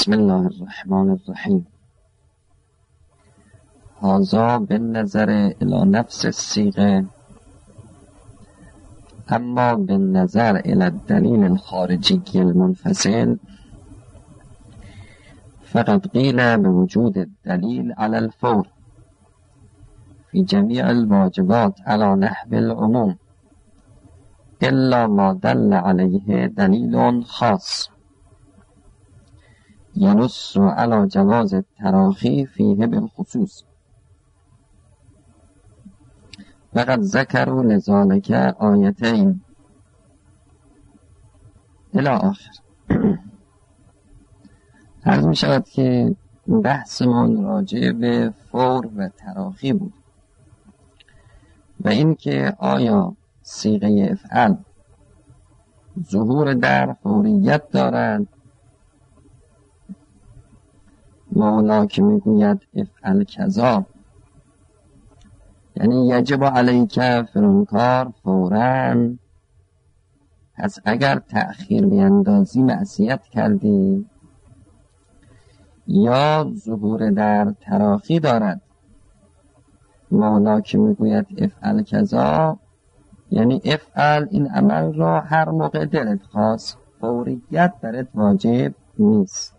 بسم الله الرحمن الرحیم. هذا بالنظر الى نفس الصیغه، اما بالنظر الى الدلیل الخارجی المنفصل فقد قیل بوجود الدلیل على الفور في جميع الواجبات على نحو العموم الا ما دل عليه دلیل خاص ينص على جواز التراخی فيه بالخصوص. وقد ذكروا لذلك آیتین الی آخر. عرض می شود که بحثمون راجع به فور و تراخی بود و اینکه آیا صیغه افعل ظهور در فوریت دارد. مولا که میگوید افعل کذا یعنی یجب علیک فرانکار فوراً، پس اگر تأخیر بیندازی معصیت کردی، یا ظهور در تراخی دارد. مولا که میگوید افعل کذا یعنی افعل این عمل را هر موقع دلت خواست، فوریت برات واجب نیست.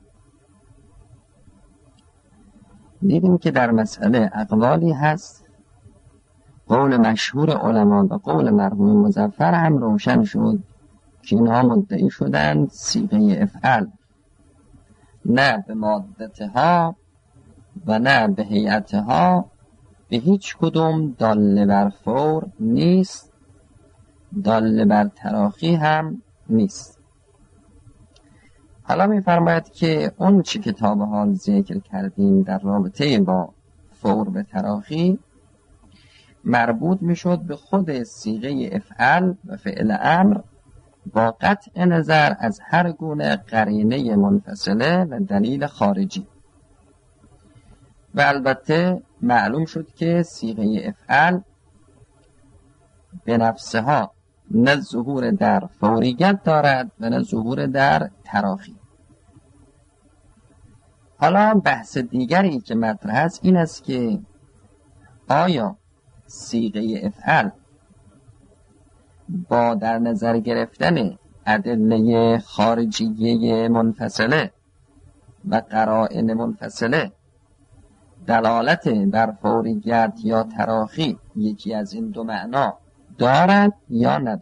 دیدیم که در مسئله اقوالی هست. قول مشهور علما و قول مرحوم مظفر هم روشن شد که اینها مدعی شدند صیغه افعل نه به مادتها و نه به هیئتها به هیچ کدوم داله بر فور نیست، داله بر تراخی هم نیست. حالا می‌فرماید که اون چی که تا به حال ذکر کردیم در رابطه با فور به تراخی مربوط میشد به خود صیغه افعل و فعل امر با قطع نظر از هر گونه قرینه منفصله و دلیل خارجی. و البته معلوم شد که صیغه افعل به نفسها نه ظهور در فوریت دارد و نه ظهور در تراخی. حالا بحث دیگری که مطرح است این است که آیا صیغه افعل با در نظر گرفتن ادله خارجیه منفصله و قرائن منفصله دلالت بر فوریت یا تراخی یکی از این دو معنا دارد یا ندارد؟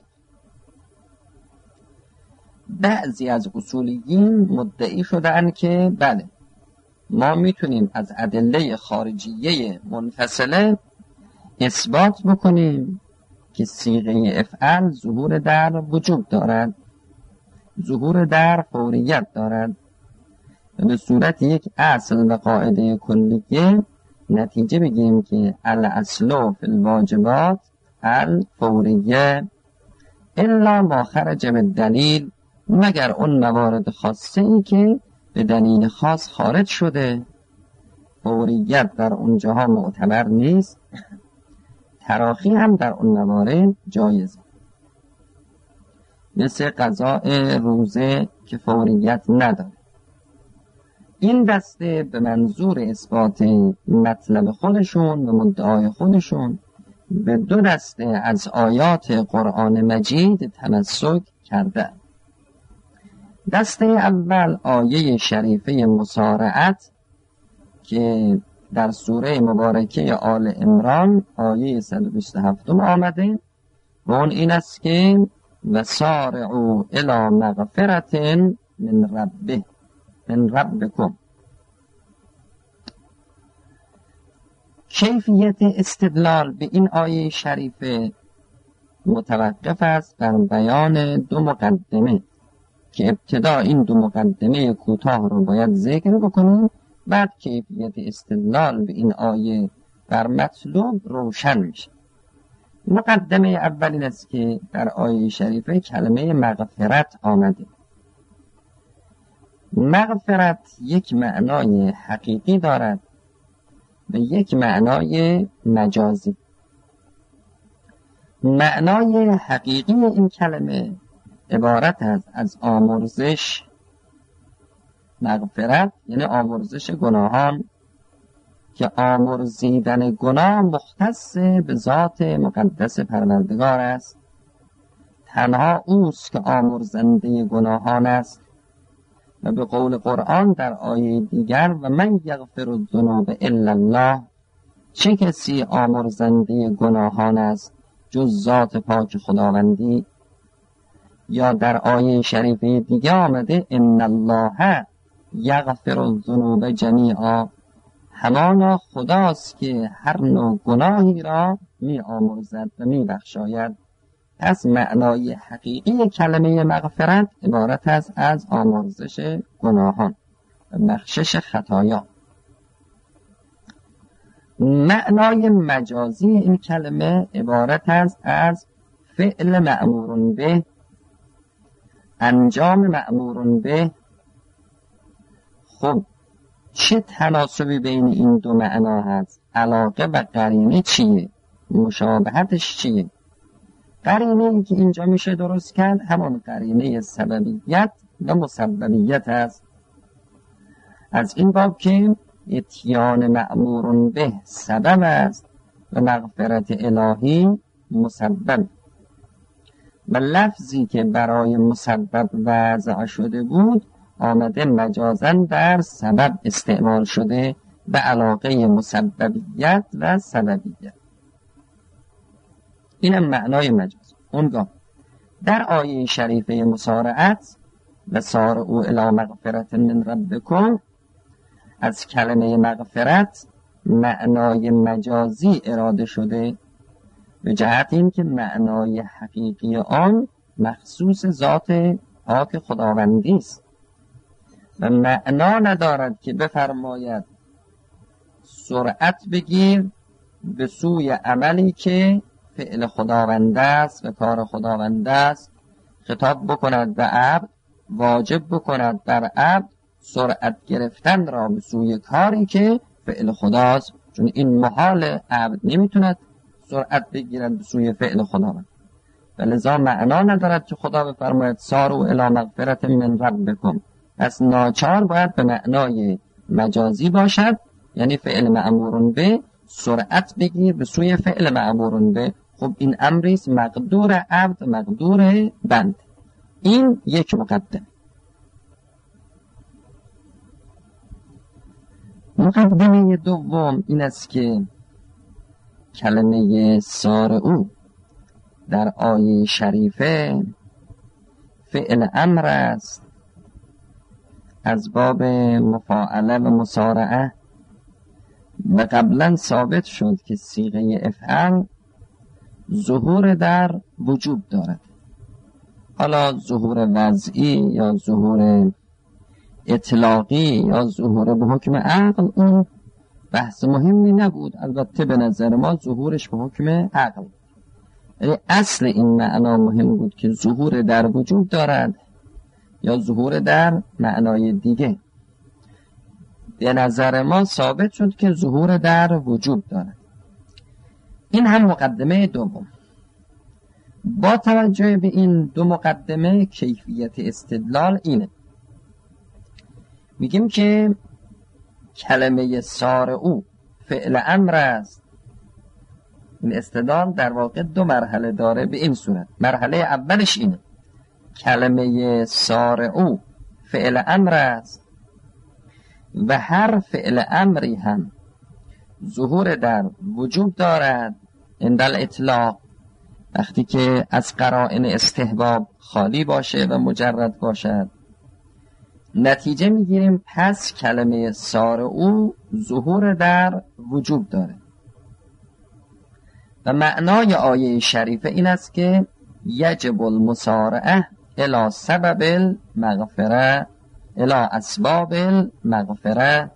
بعضی از اصولیین مدعی شدند که بله، ما میتونیم از ادله خارجیه منفصله اثبات بکنیم که صیغه افعل ظهور در وجوب دارد، ظهور در فوریت دارد و به صورت یک اصل و قاعده کلیه نتیجه بگیم که الاصل فی الواجبات الفوریه الا ما خرج بالدلیل، مگر اون موارد خاصه ای که به دلیل خاص خارج شده. فوریت در اونجاها معتبر نیست، تراخی هم در اون موارد جایزه، مثل قضاء روزه که فوریت نداره. این دسته به منظور اثبات مطلب خودشون و مدعای خودشون به دو دسته از آیات قرآن مجید تمسک کرده. دسته اول آیه شریفه مسارعت که در سوره مبارکه آل عمران آیه 127 آمده و اون این است که وسارعوا الی مغفرة من ربکم. کیفیت استدلال به این آیه شریفه متوقف است بر بیان دو مقدمه که ابتدا این دو مقدمه کوتاه رو باید ذکر بکنیم، بعد کیفیت استدلال به این آیه بر مطلوب روشن میشه. مقدمه اول این است که در آیه شریفه کلمه مغفرت آمده. مغفرت یک معنای حقیقی دارد و یک معنای مجازی. معنای حقیقی این کلمه عبارت است از آمرزش مغفرت یعنی آمرزش گناهان، که آمرزیدن گناه مختص به ذات مقدس پروردگار است. تنها اوست که آمرزنده گناهان است. و به قول قرآن در آیه دیگر و من یغفر الذنوب الا الله، چه کسی آمرزنده گناهان است جز ذات پاک خداوندی. یا در آیه شریفه دیگه آمده ان الله یغفر الذنوب جمیعا، همانا خداست که هر نوع گناهی را می آمرزد و می بخشاید. پس معنای حقیقی کلمه مغفرت عبارت است از آمرزش گناهان و بخشش خطایا. معنای مجازی این کلمه عبارت است از فعل مأمور به، انجام مأمور به. خب چه تناسبی بین این دو معنا هست؟ علاقه و قرینه چیه؟ مشابهتش چیه؟ قرینه‌ای که اینجا میشه درست کرد همان قرینه سببیت و مسببیت است. از این باب که اتیان مأمور به سبب است و مغفرت الهی مسبب، و لفظی که برای مسبب وضع شده بود آمده مجازاً در سبب استعمال شده به علاقه مسببیت و سببیت. اینم معنای مجاز. اونگاه در آیه شریفه مسارعت و سارعوا الی مغفرة من ربکم، از کلمه مغفرت معنای مجازی اراده شده به جهت این که معنای حقیقی آن مخصوص ذات پاک خداوندی است و معنا ندارد که بفرماید سرعت بگیر به سوی عملی که فعل خداوند است و کار خداوند است، خطاب بکند به عبد، واجب بکند بر عبد سرعت گرفتن را به سوی کاری که فعل خداست، چون این محال، عبد نمیتوند سرعت بگیرد به سوی فعل خداوند. ولذا معنا ندارد که خدا بفرماید ساروا الی مغفرة من ربکم، پس ناچار باید به معنای مجازی باشد، یعنی فعل مأمور به سرعت بگیر به سوی فعل مأمور به. خب این امریست مقدور عبد مقدور بند. این یک مقدم. مقدمه دوم این است که کلمه سارعوا در آیه شریفه فعل امر است از باب مفاعله و مسارعه، و قبلا ثابت شد که صیغه افعل ظهور در وجوب دارد. حالا ظهور وضعی یا ظهور اطلاقی یا ظهور به حکم عقل اون بحث مهمی نبود. البته به نظر ما ظهورش به حکم عقل، یعنی اصل این معنا مهم بود که ظهور در وجوب دارد یا ظهور در معنای دیگه. به نظر ما ثابت شد که ظهور در وجوب دارد. این هم مقدمه دوم. با توجه به این دو مقدمه کیفیت استدلال اینه، میگیم که کلمه سارعوا فعل امر است. این استدلال در واقع دو مرحله داره به این صورت. مرحله اولش اینه، کلمه سارعوا فعل امر است و هر فعل امری هم ظهور در وجوب دارد عند الاطلاق، وقتی که از قرائن استحباب خالی باشه و مجرد باشد. نتیجه میگیریم پس کلمه سارعوا ظهور در وجوب داره. و معنای آیه شریفه این است که یجب المسارعه الی سبب المغفره الی اسباب المغفره.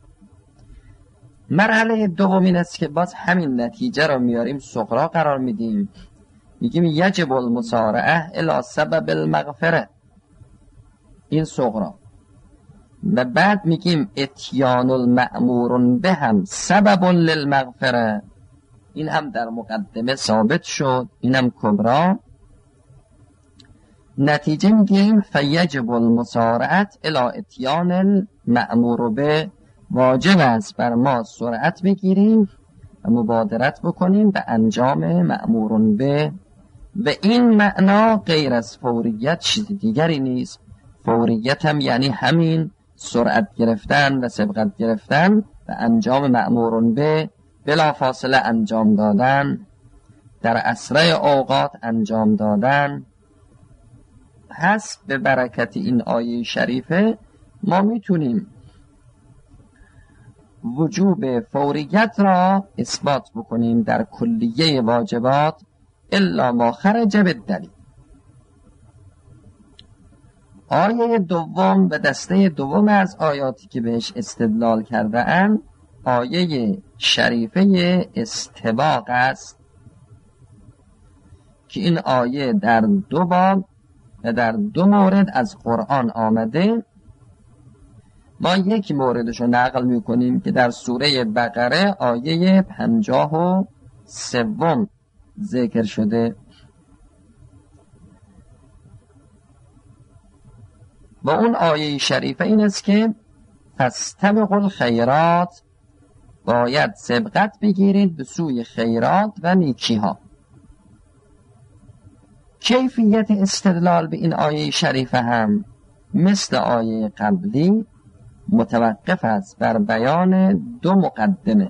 مرحله دوم این است که باز همین نتیجه رو میاریم صغرا قرار میدیم، میگیم یجب المسارعه الی سبب المغفره، این صغرا. و بعد میگیم اتیان المأمور به هم سبب للمغفره، این هم در مقدمه ثابت شد، این هم کبرا. نتیجه میگیم فیجب المسارعت الی اتیان المأمور به، واجب است بر ما سرعت بگیریم و مبادرت بکنیم به انجام مأمور به. و این معنا غیر از فوریت چیز دیگری نیست. فوریت هم یعنی همین سرعت گرفتن و سبقت گرفتن و انجام مأمور به، بلا فاصله انجام دادن، در اسرع اوقات انجام دادن. پس به برکت این آیه شریفه ما میتونیم وجوب فوریت را اثبات بکنیم در کلیه واجبات الا ما خرج بالدلیل. آیه دوم و دسته دوم از آیاتی که بهش استدلال کرده اند آیه شریفه استباق است که این آیه در دو باب و در دو مورد از قرآن آمده. ما یک موردش رو نقل میکنیم که در سوره بقره آیه 53 ذکر شده و اون آیه شریفه این است که فاستبقوا الخیرات، باید سبقت بگیرید به سوی خیرات و نیکی ها. کیفیت استدلال به این آیه شریفه هم مثل آیه قبلی متوقف است بر بیان دو مقدمه.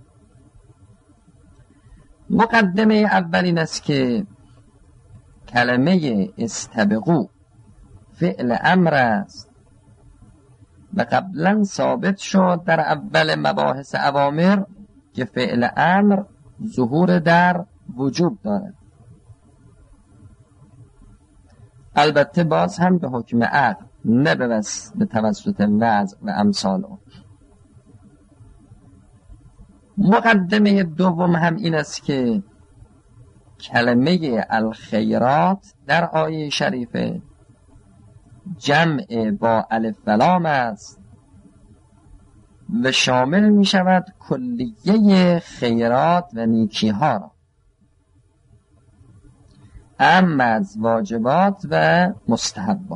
مقدمه اول این است که کلمه استبقوا فعل امر است و قبلا ثابت شد در اول مباحث اوامر که فعل امر ظهور در وجوب دارد، البته باز هم به حکم عقل نه به توسط وضع و امثال. مقدمه دوم هم این است که کلمه الخیرات در آیه شریفه جمع با الف و لام است و شامل می شود کلیه خیرات و نیکی ها را، اما از واجبات و مستحبات.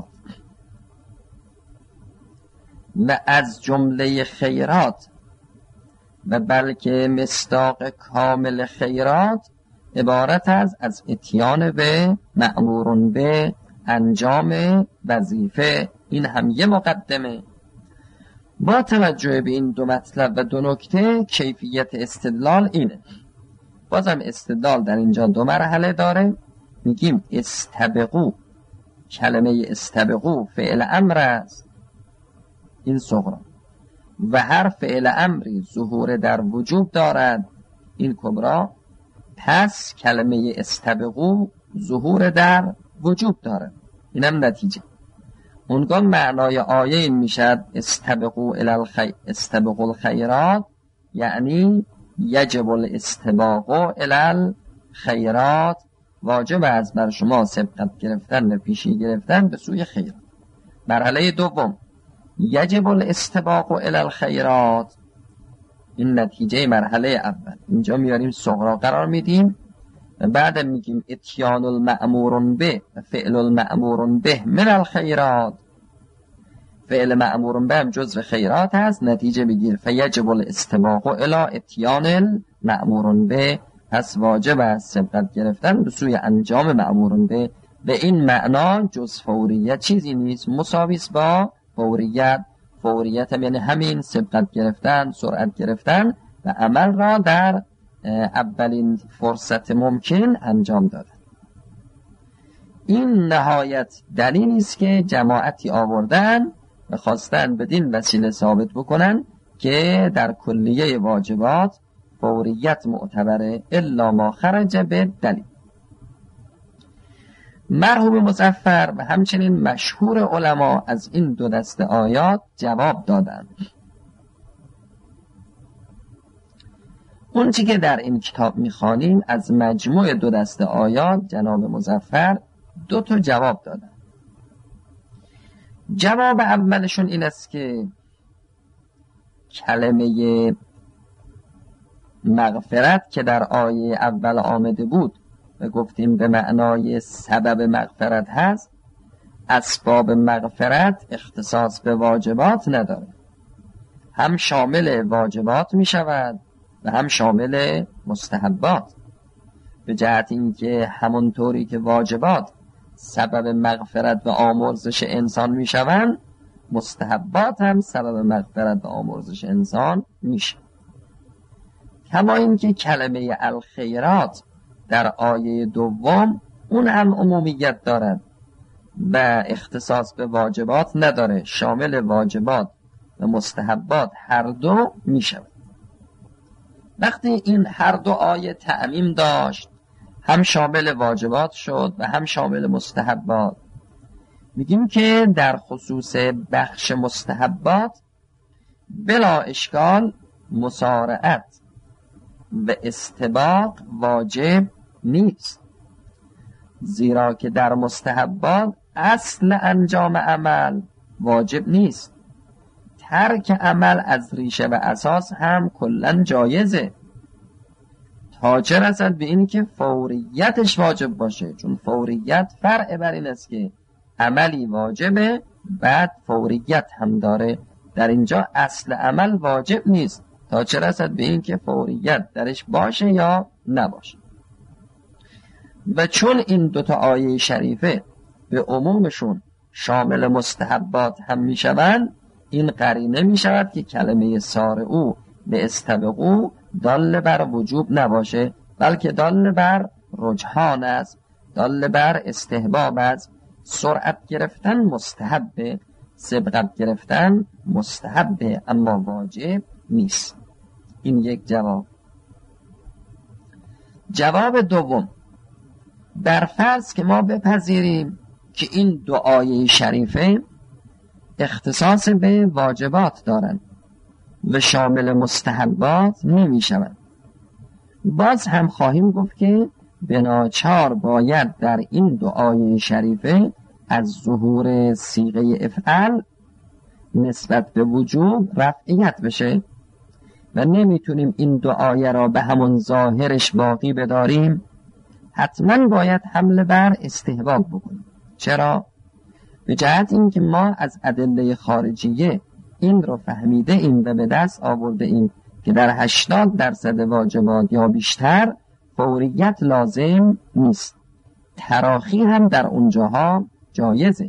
و از جمله خیرات و بلکه مصداق کامل خیرات عبارت از اتیان به مأمور به، انجام وظیفه. این هم یه مقدمه. با توجه به این دو مطلب و دو نکته کیفیت استدلال اینه. بازم استدلال در اینجا دو مرحله داره. میگیم استبقوا، کلمه استبقوا فعل امر است، این صغرا، و هر فعل امری ظهور در وجوب دارد، این کبرا. پس کلمه استبقوا ظهور در وجوب دارد، اینم نتیجه. اونگاه معنای آیه این میشد استبقوا الخیرات، یعنی یجب الاستباق الی الخیرات، واجب است بر شما سبقت گرفتن و پیشی گرفتن به سوی خیر. مرحله دوم یجب الاستباق الی الخیرات، این نتیجه مرحله اول. اینجا میاریم صغرا قرار میدیم و بعد میگیم اتیان المأمور به و فعل المأمور به من الخیرات. فعل مأمور به هم جزو خیرات هست، نتیجه بگیر فیجب الاستباق الی اتیان المأمور به، پس واجب است سبقت گرفتن به سوی انجام مأمور به. به این معنا جز فوریت چیزی نیست مساویس با فوریت. فوریت هم یعنی همین سبقت گرفتن، سرعت گرفتن و عمل را در اولین فرصت ممکن انجام دادن. این نهایت دلیلی است که جماعتی آوردن و خواستن بدین وسیله ثابت بکنن که در کلیه واجبات فوریت معتبره الا ما خرج به دلیل. مرحوم مظفر و همچنین مشهور علما از این دو دسته آیات جواب دادند. اون چی که در این کتاب میخوانیم از مجموع دو دسته آیات جناب مظفر دو تا جواب دادن. جواب اولشون این است که کلمه مغفرت که در آیه اول آمده بود و گفتیم به معنای سبب مغفرت هست، اسباب مغفرت اختصاص به واجبات نداره، هم شامل واجبات می شود و هم شامل مستحبات، به جهت اینکه همونطوری که واجبات سبب مغفرت و آمرزش انسان می شوند، مستحبات هم سبب مغفرت و آمرزش انسان می شوند. کما اینکه کلمه الخیرات در آیه دوم اون هم عمومیت دارد و اختصاص به واجبات نداره، شامل واجبات و مستحبات هر دو می شود. وقتی این هر دو آیه تعمیم داشت، هم شامل واجبات شد و هم شامل مستحبات، میگیم که در خصوص بخش مستحبات بلا اشکال مسارعت و استباق واجب نیست، زیرا که در مستحبات اصل انجام عمل واجب نیست، ترک عمل از ریشه و اساس هم کلن جایزه، تا چه رسد به این که فوریتش واجب باشه، چون فوریت فرع بر این است که عملی واجبه بعد فوریت هم داره. در اینجا اصل عمل واجب نیست تا چه رسد به این که فوریت درش باشه یا نباشه. و چون این دوتا آیه شریفه به عمومشون شامل مستحبات هم می شوند، این قرینه می شود که کلمه سارعو به استبقو دال بر وجوب نباشه، بلکه دال بر رجحان است، دال بر استحباب است. سرعت گرفتن مستحبه، سبقت گرفتن مستحبه، اما واجب نیست. این یک جواب. جواب دوم، در فرض که ما بپذیریم که این دو آیه شریفه اختصاص به واجبات دارند و شامل مستحبات نمی شوند، باز هم خواهیم گفت که به ناچار باید در این دو آیه شریفه از ظهور صیغه افعل نسبت به وجوب رفعیت بشه و نمیتونیم این دو آیه را به همون ظاهرش باقی بداریم، حتما باید حمله بر استحباب بکنیم. چرا؟ به جهت این که ما از ادله خارجیه این رو فهمیده ایم و به دست آورده ایم که در 80% واجبات یا بیشتر فوریت لازم نیست، تراخی هم در اونجاها جایزه.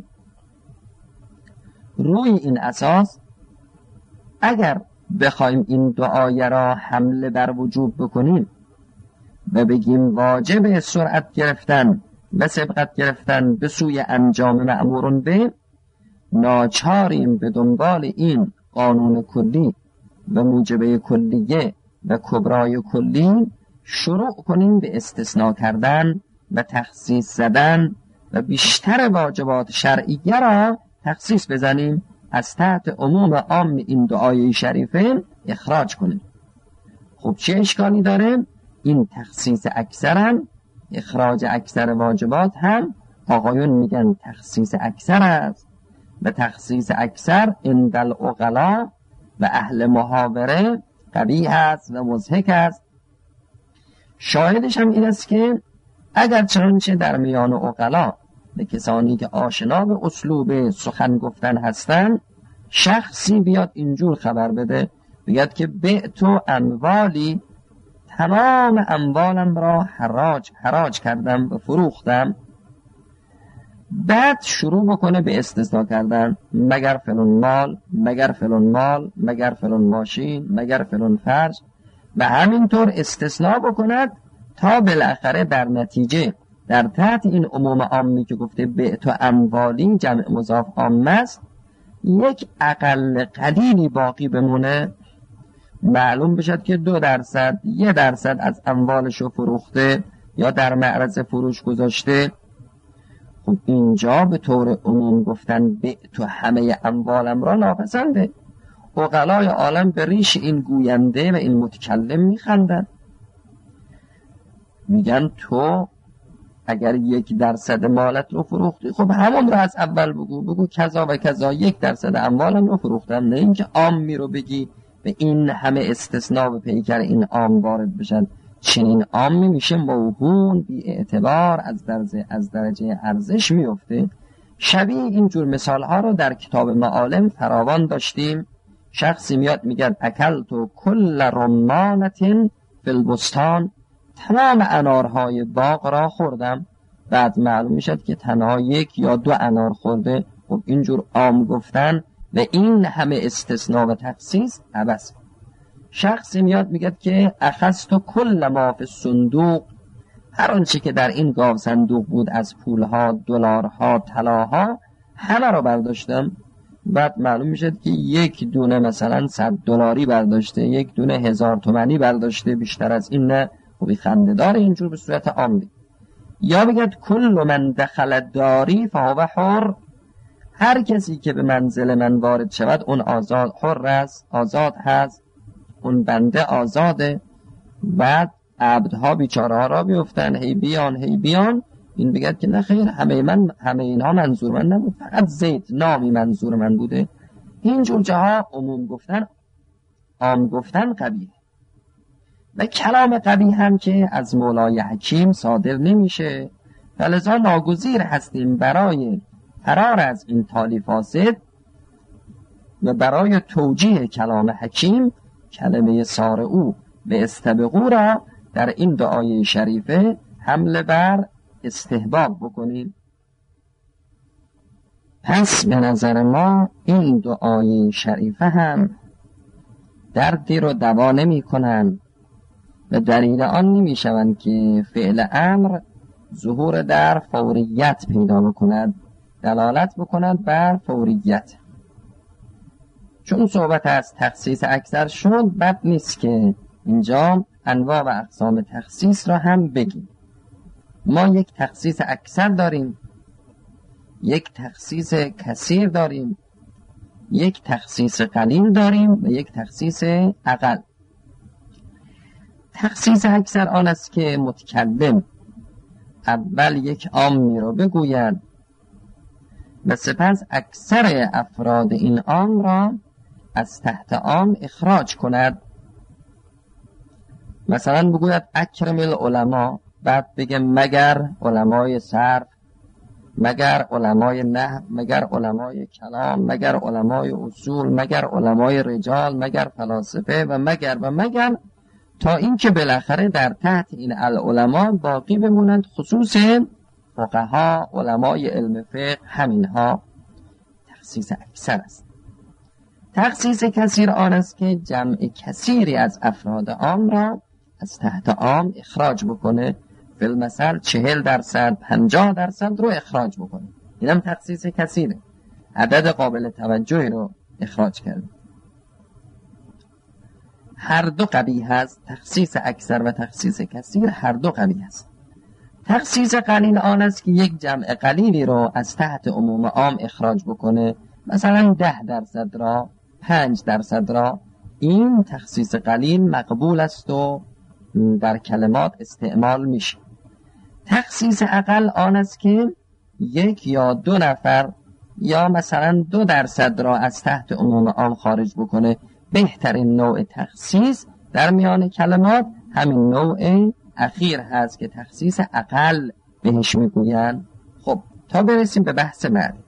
روی این اساس اگر بخوایم این دو آیه را حمله بر وجوب بکنیم و بگیم واجب سرعت گرفتن و سبقت گرفتن به سوی انجام مأمورون به، ناچاریم به دنبال این قانون کلی و موجبه کلیه و کبرای کلی شروع کنیم به استثناء کردن و تخصیص زدن و بیشتر واجبات شرعیه را تخصیص بزنیم، از تحت عموم عام این دو آیه شریفه اخراج کنیم. خب چه اشکالی داره؟ این تخصیص اکثرن، اخراج اکثر واجبات هم آقایون میگن تخصیص اکثر است و تخصیص اکثر عند العقلا و اهل محاوره قبیح است و مضحک است. شاهدش هم این است که اگر چنانچه در میان عقلا به کسانی که آشنا به اسلوب سخن گفتن هستن، شخصی بیاد اینجور خبر بده، بگید که بعتو اموالی، تمام اموالم را حراج کردم و فروختم، بعد شروع بکنه به استثناء کردن، مگر فلان مال، مگر فلان مال، مگر فلان ماشین، مگر فلان فرج، و همینطور استثناء بکند تا بالاخره در نتیجه در تحت این عموم عامی که گفته بعت اموالی جمع مضاف عام است، یک اقل قلیلی باقی بمونه، معلوم بشد که 2%، 1% از اموالشو فروخته یا در معرض فروش گذاشته. خب اینجا به طور عموم گفتن بعت همه اموالم را ناپسنده. عقلای عالم به ریش این گوینده و این متکلم میخندن، میگن تو اگر 1% مالت رو فروختی، خب همون رو از اول بگو کذا و کذا 1% اموالم رو فروختم، نه اینکه عامی رو بگی به این همه استثناء به پیکر این عام وارد بشن. چنین عامی میشه موهون، بی اعتبار، از درجه ارزش میفته. شبیه اینجور مثال ها رو در کتاب معالم فراوان داشتیم. شخصی میاد میگه اکلتو کل رمانت فی البستان، تمام انارهای باغ را خوردم. بعد معلوم میشد که تنها 1 یا 2 انار خورده. خب اینجور عام گفتن و این همه استثناء و تخصیص عبث. شخصی میاد میگه که اخذت کل ما فی الصندوق، هر آنچه که در این گاو صندوق بود از پولها، دلارها، طلاها، همه رو برداشتم. بعد معلوم میشد که 1 دونه مثلا 100 دلاری برداشته، 1 دونه 1000 تومانی برداشته، بیشتر از این نه. خب خنده دار اینجور به صورت عامی. یا بگید کل من دخل داری فهو حر، هر کسی که به منزل من وارد شود اون آزاد حر است، آزاد هست، اون بنده آزاده. بعد عبدها بیچاره ها را بیفتن هی بیان هی بیان. این بگید که نه خیر، همه اینها منظور من نبود، فقط زید نامی منظور من بوده. اینجور جاها عموم گفتن، عام گفتن قبیح. و کلام قبیح هم که از مولای حکیم صادر نمیشه، فلذا ناگزیر هستیم برای فرار از این تالی فاسد و برای توجیه کلام حکیم کلمه سارعو و استبقو را در این دعای شریفه حمله بر استحباب بکنیم. پس به نظر ما این دعای شریفه هم دردی رو دوا نمی کنن و دلیل آن نمی شوند که فعل امر ظهور در فوریت پیدا بکند، دلالت بکند بر فوریت. چون صحبت از تخصیص اکثر شد، بد نیست که اینجا انواع و اقسام تخصیص را هم بگیم. ما یک تخصیص اکثر داریم، یک تخصیص کثیر داریم، یک تخصیص قلیل داریم و یک تخصیص اقل. تخصیص اکثر آن است که متکلم اول یک عامی را بگوید و سپس اکثر افراد این عام را از تحت عام اخراج کند. مثلا بگوید اکرم العلماء، بعد بگه مگر علمای صرف، مگر علمای نحو، مگر علمای کلام، مگر علمای اصول، مگر علمای رجال، مگر فلاسفه و مگر تا اینکه بالاخره در تحت این العلماء باقی بمونند خصوص فقها، علمای علم فقه. همینها تخصیص اکثر است. تخصیص کثیر آن است که جمع کثیری از افراد عام را از تحت عام اخراج بکنه. فی المثل 40% 50% رو اخراج بکنه. اینم تخصیص کثیره، عدد قابل توجهی رو اخراج کرده. هر دو قبیح است، تخصیص اکثر و تخصیص کثیر هر دو قبیح است. تخصیص قلیل آن است که یک جمع قلیلی رو از تحت عموم عام اخراج بکنه، مثلا 10% را، 5% را. این تخصیص قلیل مقبول است و در کلمات استعمال میشه. تخصیص اقل آن است که 1 یا 2 نفر یا مثلا 2% را از تحت عموم عام خارج بکنه. بهترین نوع تخصیص در میان کلمات همین نوع اخیر هست که تخصیص اقل بهش میگوین. خب تا برسیم به بحث معنی.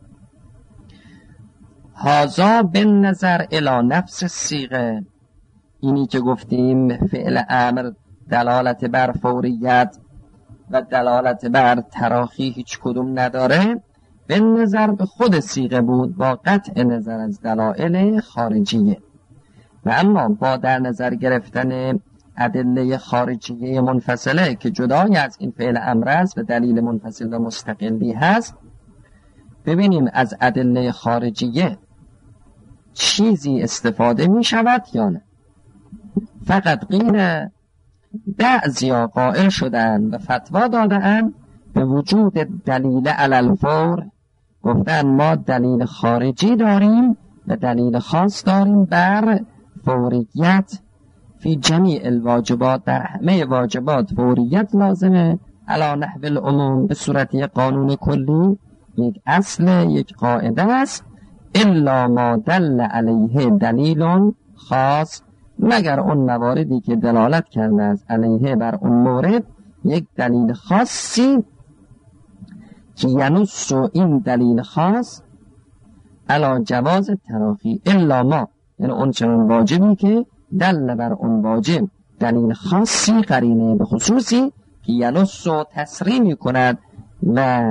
هازا بن نظر الی نفس الصیغه، اینی که گفتیم فعل امر دلالت بر فوریت و دلالت بر تراخی هیچ کدوم نداره، به نظر به خود صیغه بود با قطع نظر از دلایل خارجیه. و اما با در نظر گرفتن ادله خارجیه منفصله که جدای از این فعل امر است و دلیل منفصل و مستقلی هست، ببینیم از ادله خارجیه چیزی استفاده می شود یا نه. فقط قیل بعضیا قائل شدن و فتوا دادن به وجود دلیل علی الفور، گفتن ما دلیل خارجی داریم و دلیل خاص داریم بر فوریت. فی جمیع الواجبات، در همه واجبات فوریت لازمه. علی نحو العموم، به صورت یک قانون کلی، یک اصل، یک قاعده است. الا ما دل علیه دلیل خاص، مگر اون مواردی که دلالت کرده از علیه بر اون مورد یک دلیل خاصی که ینص این دلیل خاص علی جواز تراخی الا ما، یعنی اون چنان واجبی که دل بر اون واجب دلیل خاصی قرینه به خصوصی که ینص تسریع می کند و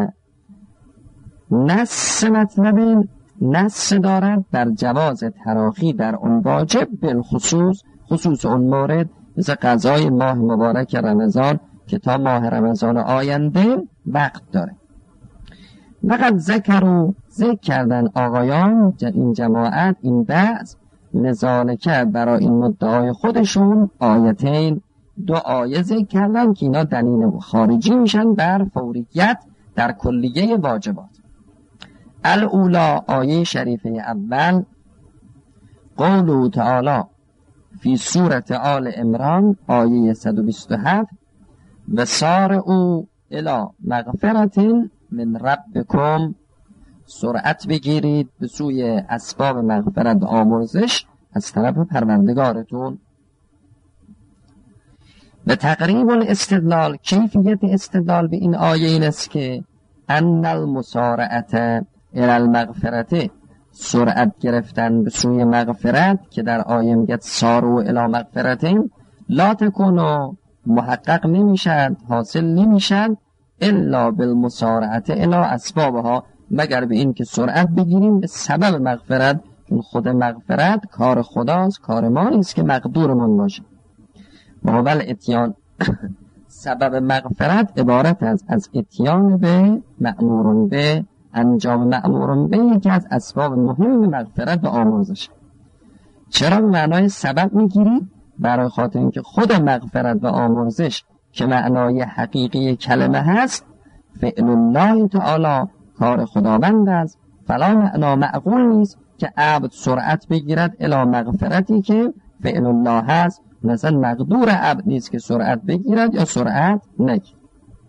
نص مطلب نص دارد در جواز تراخی در اون واجب بالخصوص خصوص اون مورد، مثل قضای ماه مبارک رمضان که تا ماه رمضان آینده وقت داره. فقط ذکر کردن آقایان این جماعت این بعض لذالکه برای این مدعای خودشون آیتین 2 آیه ذکر کردن که اینا دلیل خارجی میشن بر فوریت در کلیه واجبات. الاولا آیه شریفه اول قوله تعالی فی سورة آل عمران آیه 127 و سارعوا الی مغفرة من ربکم، سرعت بگیرید به سوی اسباب مغفرت و آمرزش از طرف پروردگارتون. به تقریب الاستدلال کیفیت استدلال به این آیه این است که ان المسارعت الی المغفرة، سرعت گرفتن به سوی مغفرت که در آیه میگه ساروا الی مغفرة، لا تکونو محقق نمیشد، حاصل نمیشد الا بالمسارعت الی اسبابها، مگر به این که سرعت بگیریم به سبب مغفرت، چون خود مغفرت کار خداست، کار ما نیست که مقدورمون باشه. مقابل اتیان سبب مغفرت عبارت از اتیان به مأمور به، انجام مأمور به یکی از اسباب مهم مغفرت و آمرزش. چرا به معنای سبب میگیرید؟ برای خاطر اینکه خود مغفرت و آمرزش که معنای حقیقی کلمه هست فعل الله تعالی، کار خداوند است، فلا معنا معقول نیست که عبد سرعت بگیرد الی مغفرتی که فعل الله هست، مثلا مقدور عبد نیست که سرعت بگیرد یا سرعت نگیرد.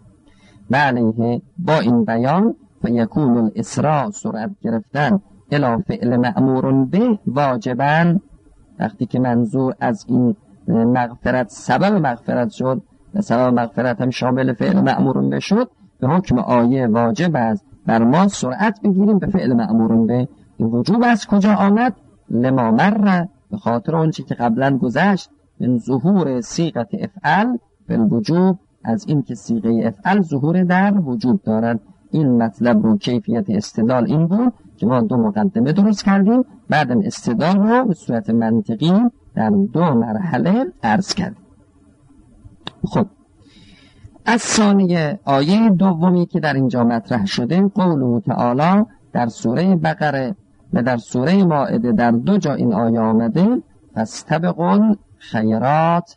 معنیه با این بیان فیکون الاسراع، سرعت گرفتن الی فعل مأمور به واجبا، وقتی که منظور از این مغفرت سبب مغفرت شد و سبب مغفرت هم شامل فعل مأمور به شد، به حکم آیه واجب است بر ما سرعت بگیریم به فعل مأمور به. این وجوب از کجا آمد؟ لما مر، به خاطر اون چی که قبلا گذشت من ظهور صیغه افعل بالوجوب، از این که صیغه افعل ظهور در وجوب دارد. این مطلب رو کیفیت استدلال این بود که ما 2 مقدمه درست کردیم، بعدم استدلال رو به صورت منطقی در 2 مرحله عرض کردیم. خب از ثانیه آیه دومی که در اینجا مطرح شده قوله تعالی در سوره بقره و در سوره مائده در 2 جا این آیه آمده فاستبقوا الخیرات،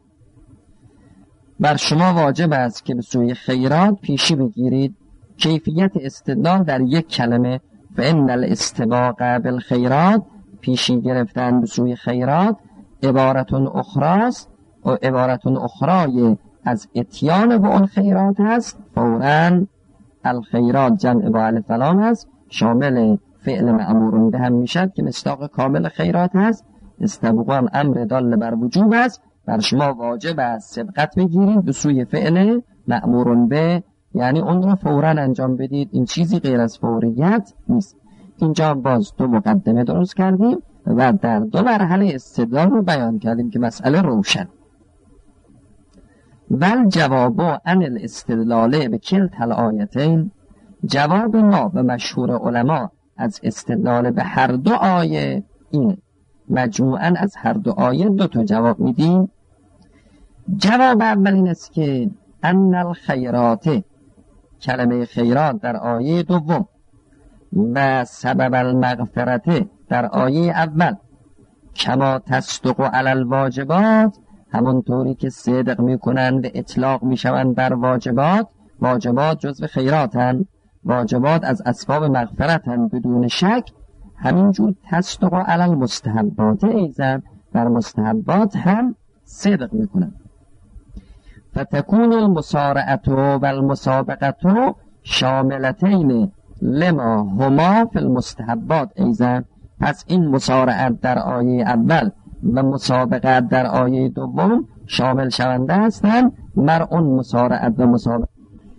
بر شما واجب است که به سوی خیرات پیشی بگیرید. کیفیت استدلال در 1 کلمه فإن الاستباق بالخیرات، پیشی گرفتن به سوی خیرات، عبارتون اخراست و عبارتون اخرای از اتیان به اون خیرات هست. فوراً الخیرات جمع با الف و لام هست، شامل فعل مأمور به هم میشد که مصداق کامل خیرات هست. استبقوا هم امر دال بر وجوب است، بر شما واجب است سبقت بگیرید به سوی فعل مأمور به، یعنی اون رو فوراً انجام بدید. این چیزی غیر از فوریت نیست. اینجا باز 2 مقدمه درست کردیم و در 2 مرحله استدلال رو بیان کردیم که مسئله روشن. بل جواب عن الاستدلال به کلتا الآیتین، جواب ما و مشهور علما از استدلال به هر 2 آیه این مجموعاً از هر 2 آیه 2 تا جواب میدیم. جواب اول این است که ان الخیرات، کلمه خیرات در آیه دوم و سبب المغفرت در آیه اول کما تصدق علی الواجبات، همونطوری که صدق میکنند و اطلاق میشوند بر واجبات. واجبات جزو خیراتن، واجبات از اسباب مغفرتن بدون شک. همینجور تصدق علی المستحبات ایضا، بر مستحبات هم صدق میکنند. فتكون المسارعة والمسابقة شاملتين لما هما في المستحبات ایضا، پس این مسارعت در آیه اول و مسابقت در آیه دوم شامل شونده هستند. مر اون مسارعت و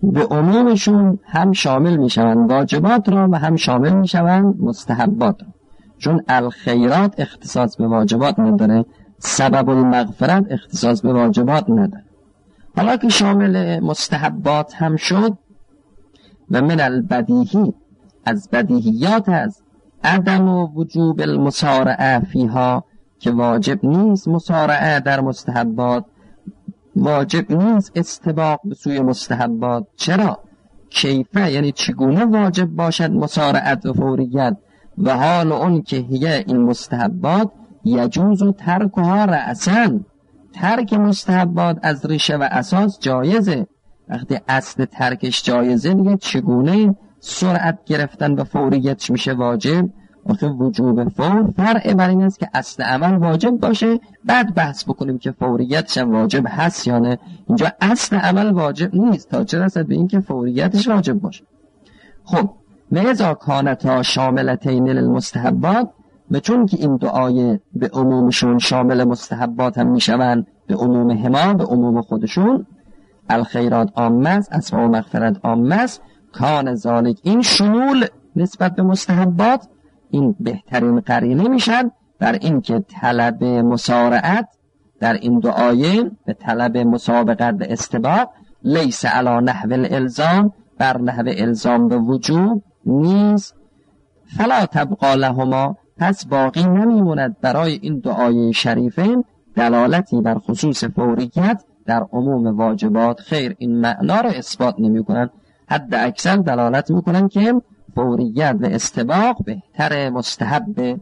به عمومشون هم شامل میشوند واجبات را و هم شامل میشوند مستحبات را، چون الخیرات اختصاص به واجبات نداره، سبب المغفرت اختصاص به واجبات نداره. حالا که شامل مستحبات هم شد، و من البدیهی، از بدیهیات از عدم و وجوب المسارعه فیها، که واجب نیست مسارعه در مستحبات، واجب نیست استباق به سوی مستحبات. چرا؟ کیفه یعنی چگونه واجب باشد مسارعت و فوریت، و حال اون که هیه این مستحبات یجوز و ترکها رأساً، ترک مستحبات از ریشه و اساس جایزه. وقتی اصل ترکش جایزه، دیگه چگونه سرعت گرفتن و فوریتش میشه واجب؟ آخه وجوب فور فرع بر این است که اصل عمل واجب باشه، بعد بحث بکنیم که فوریتش واجب هست یا نه. اینجا اصل عمل واجب نیست تا چه رسد به این که فوریتش واجب باشه. خب لذا کانتا شاملتین للمستحبات، و چون که این دعای به عمومشون شامل مستحبات هم میشوند، به عموم هما، به عموم خودشون، الخیرات عامه است، اسماء و مغفرت عامه است، کان ذالک، این شمول نسبت به مستحبات این بهترین قرینه میشن بر این که طلب مسارعت در این دعای به طلب مسابقت و استباق لیس علی نحو الالزام، بر نحو الزام به وجوب نیست. فلا تبقى لهما، پس باقی نمیموند برای این دعای شریفه دلالتی بر خصوص فوریت در عموم واجبات. خیر، این معنا را اثبات نمی کنند، حد اکثر دلالت می کنند که فوریت و استباق بهتر مستحب.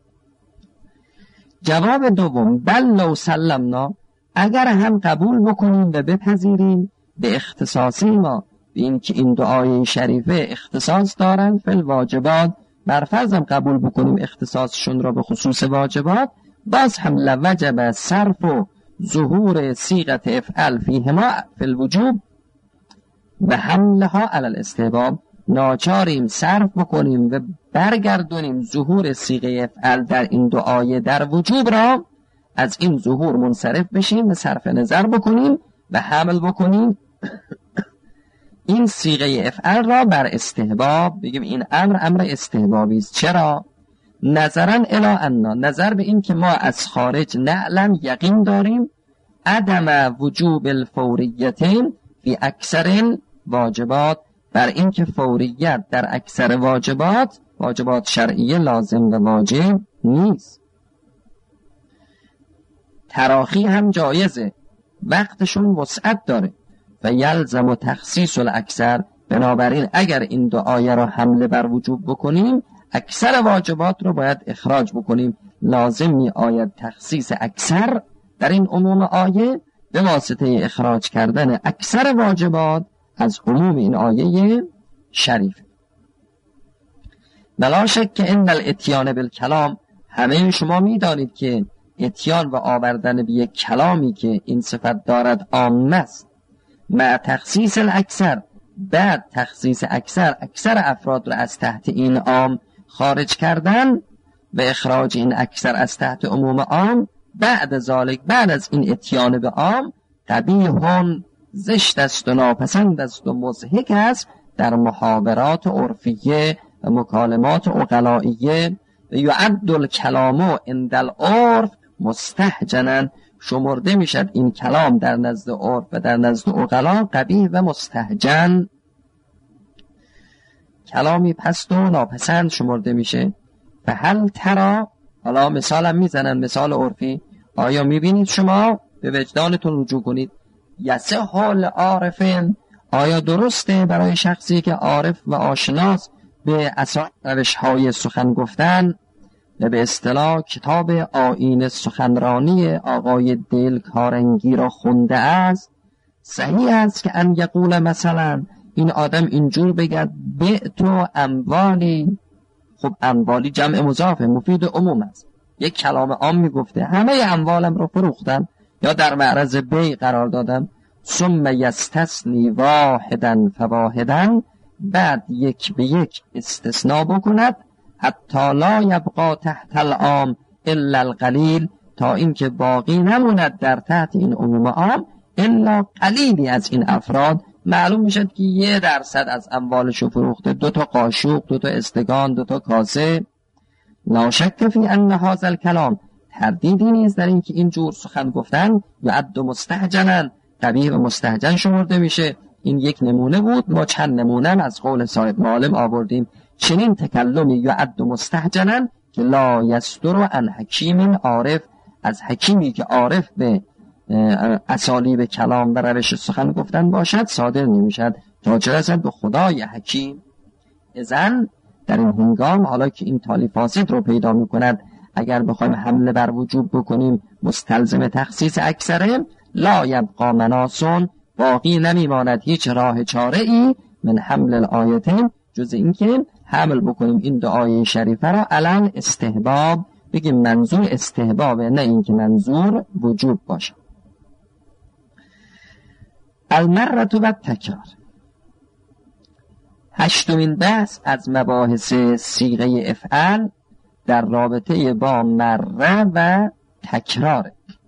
جواب دوم، بل لو سلمنا، اگر هم قبول بکنیم و بپذیریم به اختصاصی ما، به این که این دعای شریفه اختصاص دارند فی الواجبات، بر فرض هم قبول بکنیم اختصاصشون را به خصوص واجبات، باز هم لوجب صرف و ظهور صیغت افعل فیهما فی الوجوب و حملها علی الاستحباب، ناچاریم صرف بکنیم و برگردونیم ظهور صیغه افعل در این دعای در وجوب را، از این ظهور منصرف بشیم و صرف نظر بکنیم و حمل بکنیم این صیغه افعل را بر استحباب، بگیم این امر استحبابی است. چرا؟ نظرا الی انا، نظر به این که ما از خارج نعلم یقین داریم عدم وجوب الفوریتین فی اکثر واجبات، بر این که فوریت در اکثر واجبات شرعیه لازم و واجب نیست. تراخی هم جایزه، وقتشون وسعت داره و یلزم و تخصیص الاکثر، بنابراین اگر این دعایه را حمله بر وجوب بکنیم اکثر واجبات رو باید اخراج بکنیم، لازم می آید تخصیص اکثر در این عموم آیه به واسطه اخراج کردن اکثر واجبات از عموم این آیه شریف. بلا شک که ان الاتیان بالکلام، همه شما می دانید که اتیان و آوردن به یک کلامی که این صفت دارد عام است، مع تخصیص الاکثر، بعد تخصیص اکثر افراد را از تحت این عام خارج کردن و اخراج این اکثر از تحت عموم عام، بعد ذالک، بعد از این اتیان به عام، قبیحون، زشت است و ناپسند است و مضحک است در محاورات عرفیه و مکالمات عقلائیه. و یعد الکلام عند العرف مستهجنا، شمرده میشد این کلام در نزد عرف و در نزد عقلا قبیح و مستهجن، کلامی پست و ناپسند شمرده میشه. و هل ترا، حالا مثالم میزنن، مثال عرفی، آیا میبینید شما، به وجدانتون رجوع کنید، یسه حال عارفین، آیا درسته برای شخصی که عارف و آشناس به اساس روش‌های سخن گفتن و به اصطلاح کتاب آیین سخنرانی آقای دل کارنگی را خونده است، صحیح است که ان یقول مثلا این آدم اینجور بگد بعت اموالی، خب اموالی جمع مضافه مفید عموم است، یک کلام عام میگفته همه اموالم رو فروختم یا در معرض بیع قرار دادم، ثم یستثنی واحدا فواحدا، بعد یک به یک استثناء بکند، حتی لا یبقى تحت العام الا القلیل، تا اینکه باقی نموند در تحت این عموم عام الا قلیلی از این افراد معلوم میشد که 1% از اموالشو فروخته، 2 تا قاشق، 2 تا استگان، 2 تا کاسه. لا شک فی ان هذا الکلام، تردیدی نیست در این که این جور سخن گفتن یعد مستهجنا، قبیح و مستهجن شمرده میشه. این یک نمونه بود، ما چند نمونه از قول صاحب معالم آوردیم. چنین تکلمی یعد مستهجنا که لا یصدر عن حکیم عارف، از حکیمی که عارف به اسالیب کلام و روش سخن گفتن باشد صادر نمیشد تا چه رسد به خدای حکیم. اذن در این هنگام، حالا که این تالی فاسد رو پیدا میکند، اگر بخوایم حمله بر وجوب بکنیم مستلزم تخصیص اکثره، لا یبقا مناسون، باقی نمیماند هیچ راه چاره ای من حمل الآیتین، جز این که حمل بکنیم این 2 آیه شریفه را علل استحباب، بگیم منظور استحبابه، نه این که منظور وجوب باشه. المرة و تکرار. 8مین بحث از مباحث صیغه افعال در رابطه با مره و تکرار.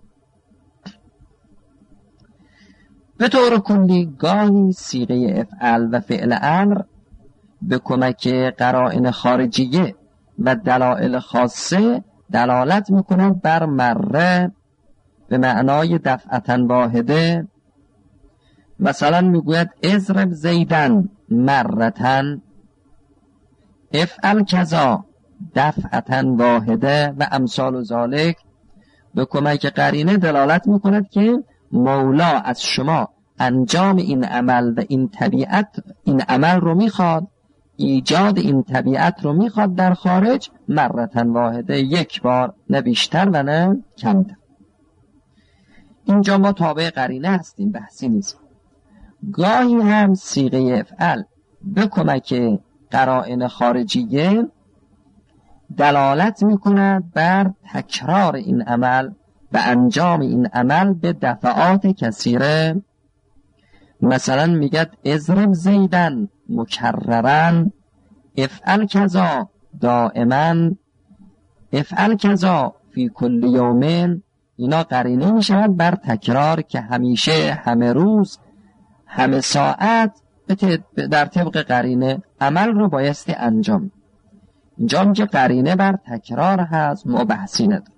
به طور کلی گاهی صیغه افعال و فعل امر به کمک قرائن خارجیه و دلائل خاصه دلالت میکنند بر مره به معنای دفعتن واحده. مثلا میگوید اضرب زیدن مرتن، افعل کذا دفعتن واحده و امثال ذالک. به کمک قرینه دلالت میکند که مولا از شما انجام این عمل و این طبیعت، این عمل رو میخواد، ایجاد این طبیعت رو میخواد در خارج مرتن واحده، 1 بار، نه بیشتر و نه کمتر. اینجا ما تابع قرینه هستیم، بحثی نیست. گاهی هم صیغه افعال به کمک قرائن خارجیه دلالت میکند بر تکرار این عمل و انجام این عمل به دفعات کثیره. مثلا میگد اضرب زیدن مکررن، افعل کذا دائما، افعل کذا فی کل یومین. اینا قرینه میشود بر تکرار که همیشه، همه روز، همه ساعت در طبق قرینه عمل رو بایستی انجام. اینجا که قرینه بر تکرار هست ما بحثی نداریم.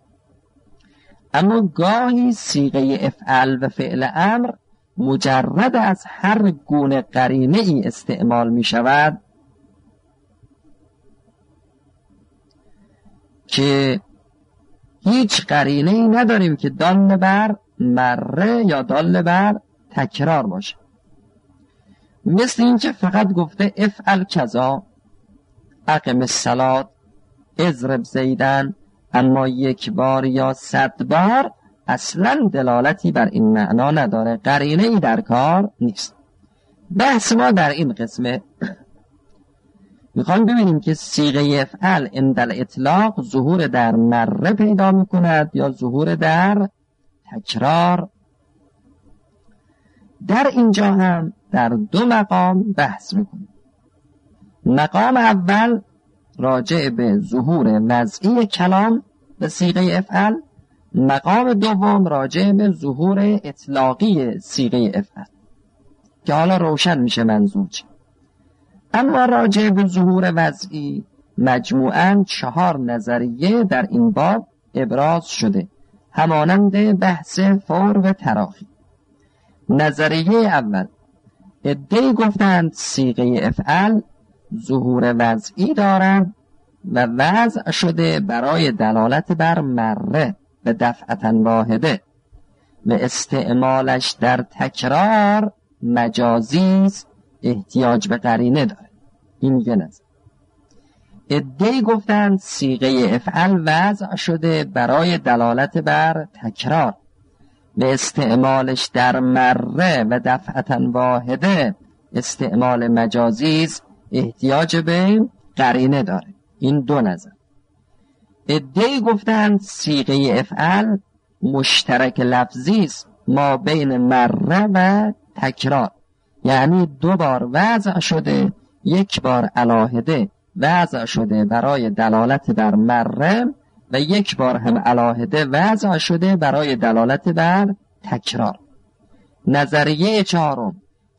اما گاهی صیغه افعل و فعل امر مجرد از هر گونه قرینه ای استعمال می شود که هیچ قرینه ای نداریم که دال بر مره یا دال بر تکرار باشه. مثل این که فقط گفته افعل کذا، اقم الصلاة، اضرب زیدن، اما 1 بار یا 100 بار اصلا دلالتی بر این معنا نداره، قرینه ای در کار نیست. بحث ما در این قسمه میخوایم ببینیم که صیغه افعال عند الاطلاق ظهور در مره پیدا میکند یا ظهور در تکرار. در اینجا هم در 2 مقام بحث میکنیم. مقام اول راجع به ظهور وضعی کلام به صیغه افعال، مقام دوم راجع به ظهور اطلاقی صیغه افعال که حالا روشن میشه منظور چه. اما راجع به ظهور وضعی مجموعاً 4 نظریه در این باب ابراز شده، همانند بحث فور و تراخی. نظریه اول، عده‌ای گفتند صیغه افعال ظهور وضعی دارند و وضع شده برای دلالت بر مره و دفعتن واحده و استعمالش در تکرار مجازی احتیاج به قرینه داره. این یه نظر. عده‌ای گفتند صیغه افعال وضع شده برای دلالت بر تکرار و استعمالش در مره و دفعتن واحده استعمال مجازی احتیاج به قرینه داره. این 2 نظر. عده‌ای گفتند صیغه افعال مشترک لفظی است ما بین مره و تکرار، یعنی 2 بار وضع شده، 1 بار علاهده وضع شده برای دلالت بر مره و 1 بار هم علاهده وضع شده برای دلالت بر تکرار. نظریه 4،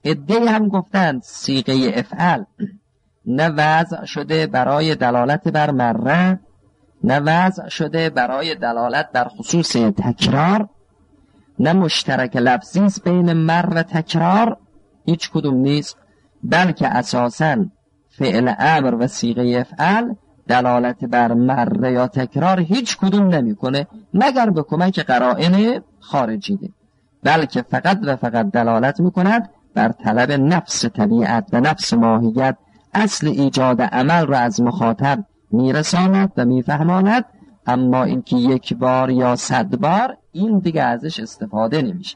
عده‌ای هم گفتند صیغه افعل نه وضع شده برای دلالت بر مره، نه وضع شده برای دلالت بر خصوص تکرار، نه مشترک لفظی است بین مر و تکرار، هیچ کدوم نیست، بلکه اساساً فعل امر و صیغه افعل دلالت بر مره یا تکرار هیچ کدوم نمیکنه مگر به کمک قرائن خارجی، بلکه فقط و فقط دلالت میکند بر طلب نفس طبیعت و نفس ماهیت، اصل ایجاد عمل را از مخاطب میرساند و میفهماند، اما اینکه یک بار یا 100 بار این دیگه ازش استفاده نمیشه.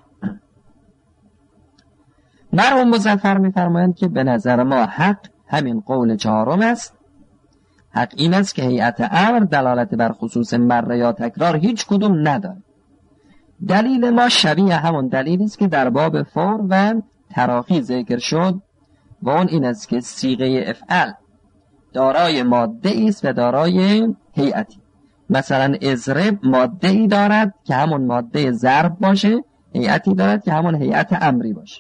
مرحوم مظفر میفرمایند که به نظر ما حق همین قول چهارم است. حق این است که هیئت امر دلالت بر خصوص مره یا تکرار هیچ کدوم نداره. دلیل ما شبیه همون دلیلی است که در باب فور و تراخی ذکر شد و اون این است که صیغه افعل دارای ماده است و دارای هیئتی. مثلا اضرب ماده ای دارد که همون ماده ضرب باشه، هیئتی دارد که همون هیئت امری باشه.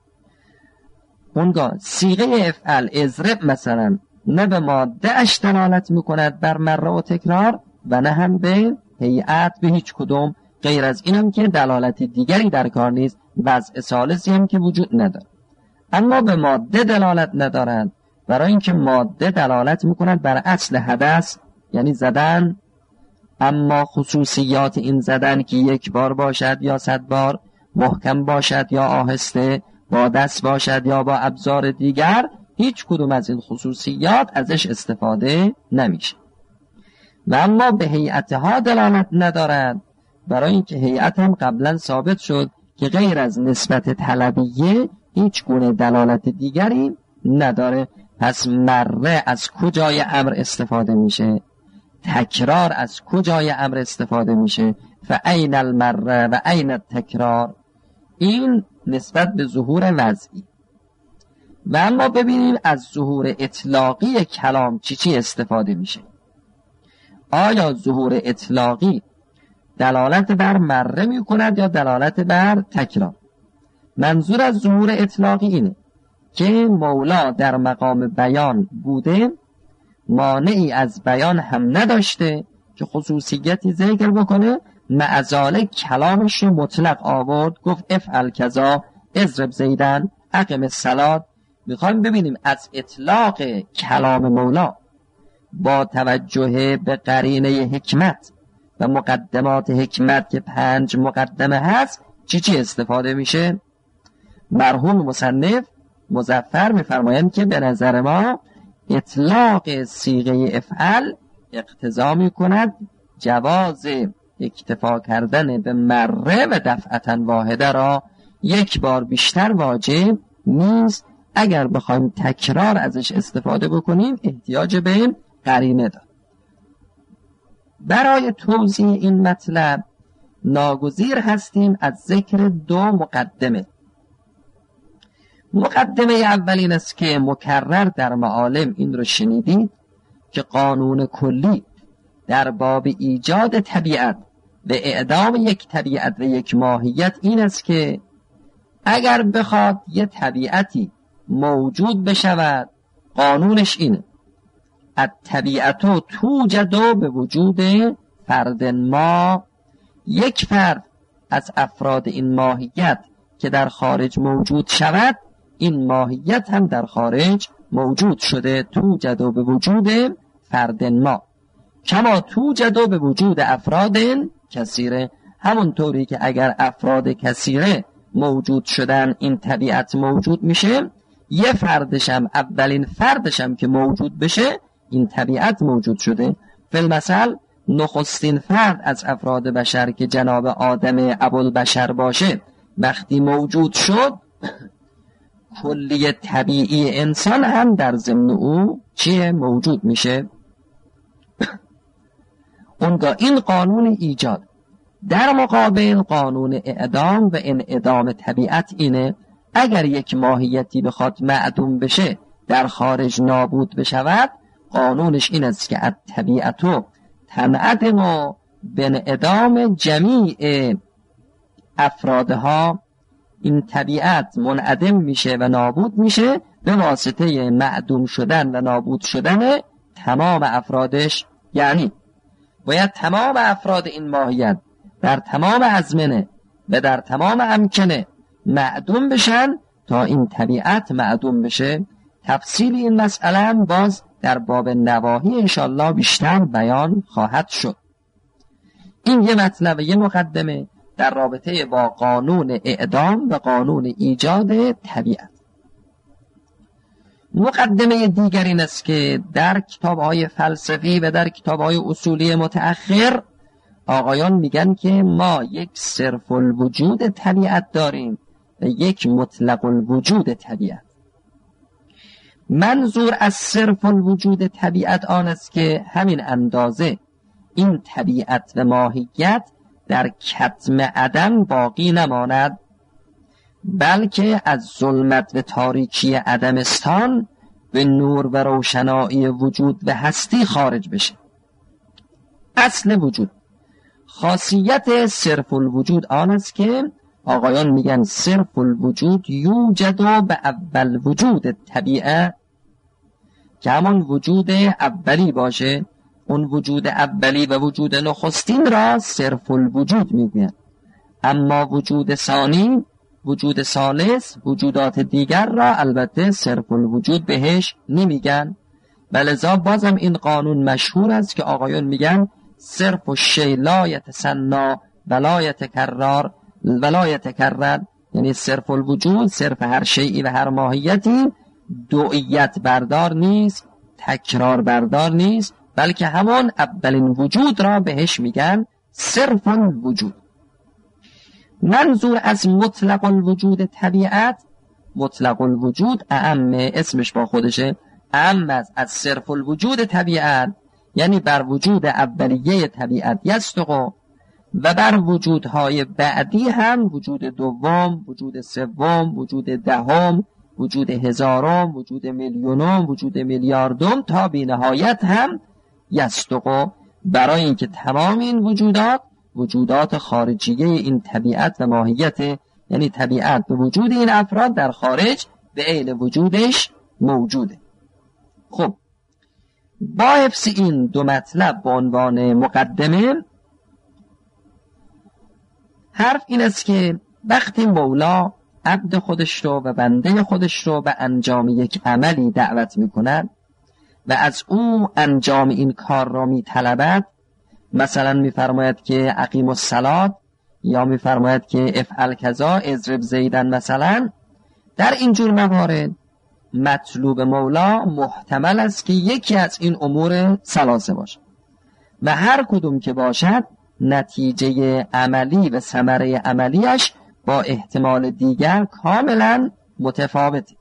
اونگاه صیغه افعل اضرب مثلا نه به ماده اش دلالت میکند بر مره و تکرار و نه هم به هیئت، به هیچ کدوم. غیر از اینم که دلالت دیگری در کار نیست، وضع ثالثی هم که وجود نداره. اما به ماده دلالت ندارند، برای اینکه ماده دلالت میکند بر اصل حدث یعنی زدن، اما خصوصیات این زدن که یک بار باشد یا 100 بار، محکم باشد یا آهسته، با دست باشد یا با ابزار دیگر، هیچ کدوم از این خصوصیات ازش استفاده نمیشه. و اما به هیئتها دلالت ندارد، برای اینکه هیئت هم قبلا ثابت شد که غیر از نسبت طلبیه هیچ گونه دلالت دیگری نداره. پس مره از کجای امر استفاده میشه؟ تکرار از کجای امر استفاده میشه؟ فاین المره و این التکرار. این نسبت به ظهور وضعی. و اما ببینیم از ظهور اطلاقی کلام چی استفاده میشه. آیا ظهور اطلاقی دلالت بر مره می کند یا دلالت بر تکرار؟ منظور از ظهور اطلاقی اینه که مولا در مقام بیان بوده، مانعی از بیان هم نداشته که خصوصیتی ذکر بکنه، معزاله کلامش رو مطلق آورد، گفت افعل کذا، اضرب زیدن، اقم الصلاة. میخوایم ببینیم از اطلاق کلام مولا با توجه به قرینه حکمت و مقدمات حکمت که 5 مقدمه هست چی استفاده میشه. مرحوم مصنف مظفر میفرمایند که به نظر ما اطلاق صیغه افعل اقتضا میکند جواز اکتفا کردن به مره و دفعتا واحده را یک بار بیشتر واجب نیست. اگر بخوایم تکرار ازش استفاده بکنیم احتیاج به قرینه دارد. برای توضیح این مطلب ناگزیر هستیم از ذکر 2 مقدمه. مقدمه اول این است که مکرر در معالم این رو شنیدید که قانون کلی در باب ایجاد طبیعت و اعدام یک طبیعت و یک ماهیت این است که اگر بخواد یه طبیعتی موجود بشود، قانونش اینه الطبیعت توجد به وجود فرد ما. یک فرد از افراد این ماهیت که در خارج موجود شود، این ماهیت هم در خارج موجود شده. توجد به وجود فرد ما کما توجد به وجود افراد کثیره. همونطوری که اگر افراد کثیره موجود شدن این طبیعت موجود میشه، یه فردشم اولین فردشم که موجود بشه این طبیعت موجود شده. فی‌المثل نخستین فرد از افراد بشر که جناب آدم ابوالبشر باشه وقتی موجود شد، کلی طبیعی انسان هم در ضمن او چیه موجود میشه. اونگاه این قانون ایجاد. در مقابل قانون اعدام و انعدام طبیعت اینه اگر یک ماهیتی بخواد معدوم بشه، در خارج نابود بشود، قانونش این است که الطبیعت تنعدم بانعدام جمیع افرادها. این طبیعت منعدم میشه و نابود میشه به واسطه معدوم شدن و نابود شدن تمام افرادش. یعنی باید تمام افراد این ماهیت در تمام ازمنه و در تمام امکنه معدوم بشن تا این طبیعت معدوم بشه. تفصیل این مسئله هم باز در باب نواهی انشالله بیشتر بیان خواهد شد. این یه مطلب، یه مقدمه در رابطه با قانون اعدام و قانون ایجاد طبیعت. مقدمه دیگر این است که در کتاب‌های فلسفی و در کتاب‌های اصولی متأخر آقایان میگن که ما یک صرف الوجود طبیعت داریم و یک مطلق الوجود طبیعت. منظور از صرف الوجود طبیعت آن است که همین اندازه این طبیعت و ماهیت در کتم عدم باقی نماند، بلکه از ظلمت و تاریکی عدمستان به نور و روشنایی وجود و هستی خارج بشه. اصل وجود، خاصیت صرف الوجود آن است که آقایان میگن صرف الوجود یوجد به اول وجود طبیعه، که همان وجود اولی باشه. اون وجود اولی و وجود نخستین را صرف الوجود میگن، اما وجود ثانی، وجود ثالث، وجودات دیگر را البته صرف الوجود بهش نمیگن. ولذا بازم این قانون مشهور است که آقایان میگن صرف الشیء لا یتسنا ولا یتکرر ولا یتکرر، یعنی صرف الوجود، صرف هر شیئی و هر ماهیتی دوئیت بردار نیست، تکرار بردار نیست، بلکه همان اولین وجود را بهش میگن صرف الوجود. منظور از مطلق الوجود طبیعت، مطلق الوجود اعم، اسمش با خودشه، اعم از صرف الوجود طبیعت، یعنی بر وجود اولیه طبیعت یستقو و بر وجودهای بعدی هم، وجود دوم، وجود سوم، وجود دهم، وجود هزارم، وجود میلیونم، وجود میلیاردم تا بی نهایت هم یستقو، برای اینکه تمام این وجودات خارجیه این طبیعت و ماهیت، یعنی طبیعت به وجود این افراد در خارج به عین وجودش موجوده. خب با حفظ این دو مطلب به عنوان مقدمه، حرف این است که وقتی مولا عبد خودش رو و بنده خودش رو به انجام یک عملی دعوت می کند و از او انجام این کار را می طلبد، مثلا می فرماید که اقیم الصلاة یا می فرماید که افعل کذا اضرب زیدن، مثلا در اینجور موارد مطلوب مولا محتمل است که یکی از این امور ثلاثه باشد و هر کدوم که باشد نتیجه عملی و ثمره عملیش با احتمال دیگر کاملا متفاوته.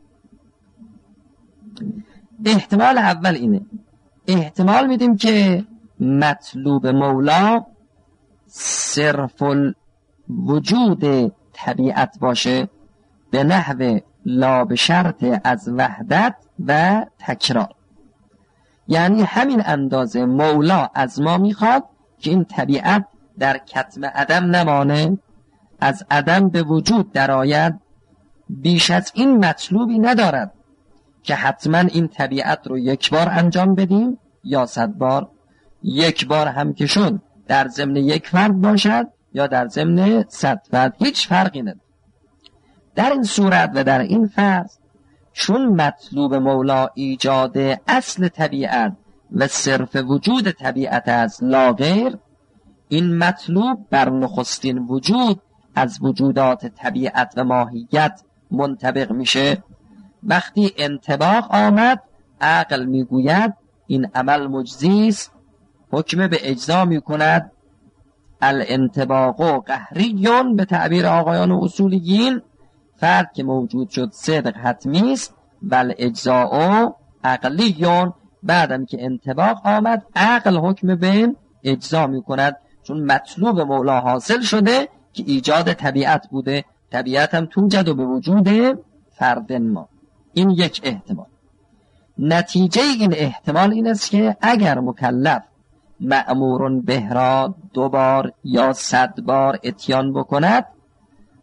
احتمال اول اینه، احتمال میدیم که مطلوب مولا صرف الوجود طبیعت باشه به نحو لا به شرط از وحدت و تکرار، یعنی همین اندازه مولا از ما میخواد که این طبیعت در کتم عدم نمانه، از عدم به وجود درآید. بیش از این مطلوبی ندارد که حتما این طبیعت رو یک بار انجام بدیم یا 100 بار. یک بار هم که شد در ضمن یک فرد باشد یا در ضمن 100 فرد، هیچ فرقی نداره. در این صورت و در این فرض، چون مطلوب مولا ایجاد اصل طبیعت و صرف وجود طبیعت از لا غیر، این مطلوب بر نخستین وجود از وجودات طبیعت و ماهیت منطبق میشه. وقتی انطباق آمد، عقل میگوید این عمل مجزیست، حکم به اجزا میکند. الانطباق قهریون به تعبیر آقایان اصولیین، فرد که موجود شد صدق حتمی است، بل اجزاء عقلیون، بعدم که انطباق آمد عقل حکم به اجزا میکند، چون مطلوب مولا حاصل شده که ایجاد طبیعت بوده. طبیعت هم توجد و به وجود فرد ما. این یک احتمال. نتیجه این احتمال این است که اگر مکلف مأمور به را 2 بار یا 100 بار اتیان بکند،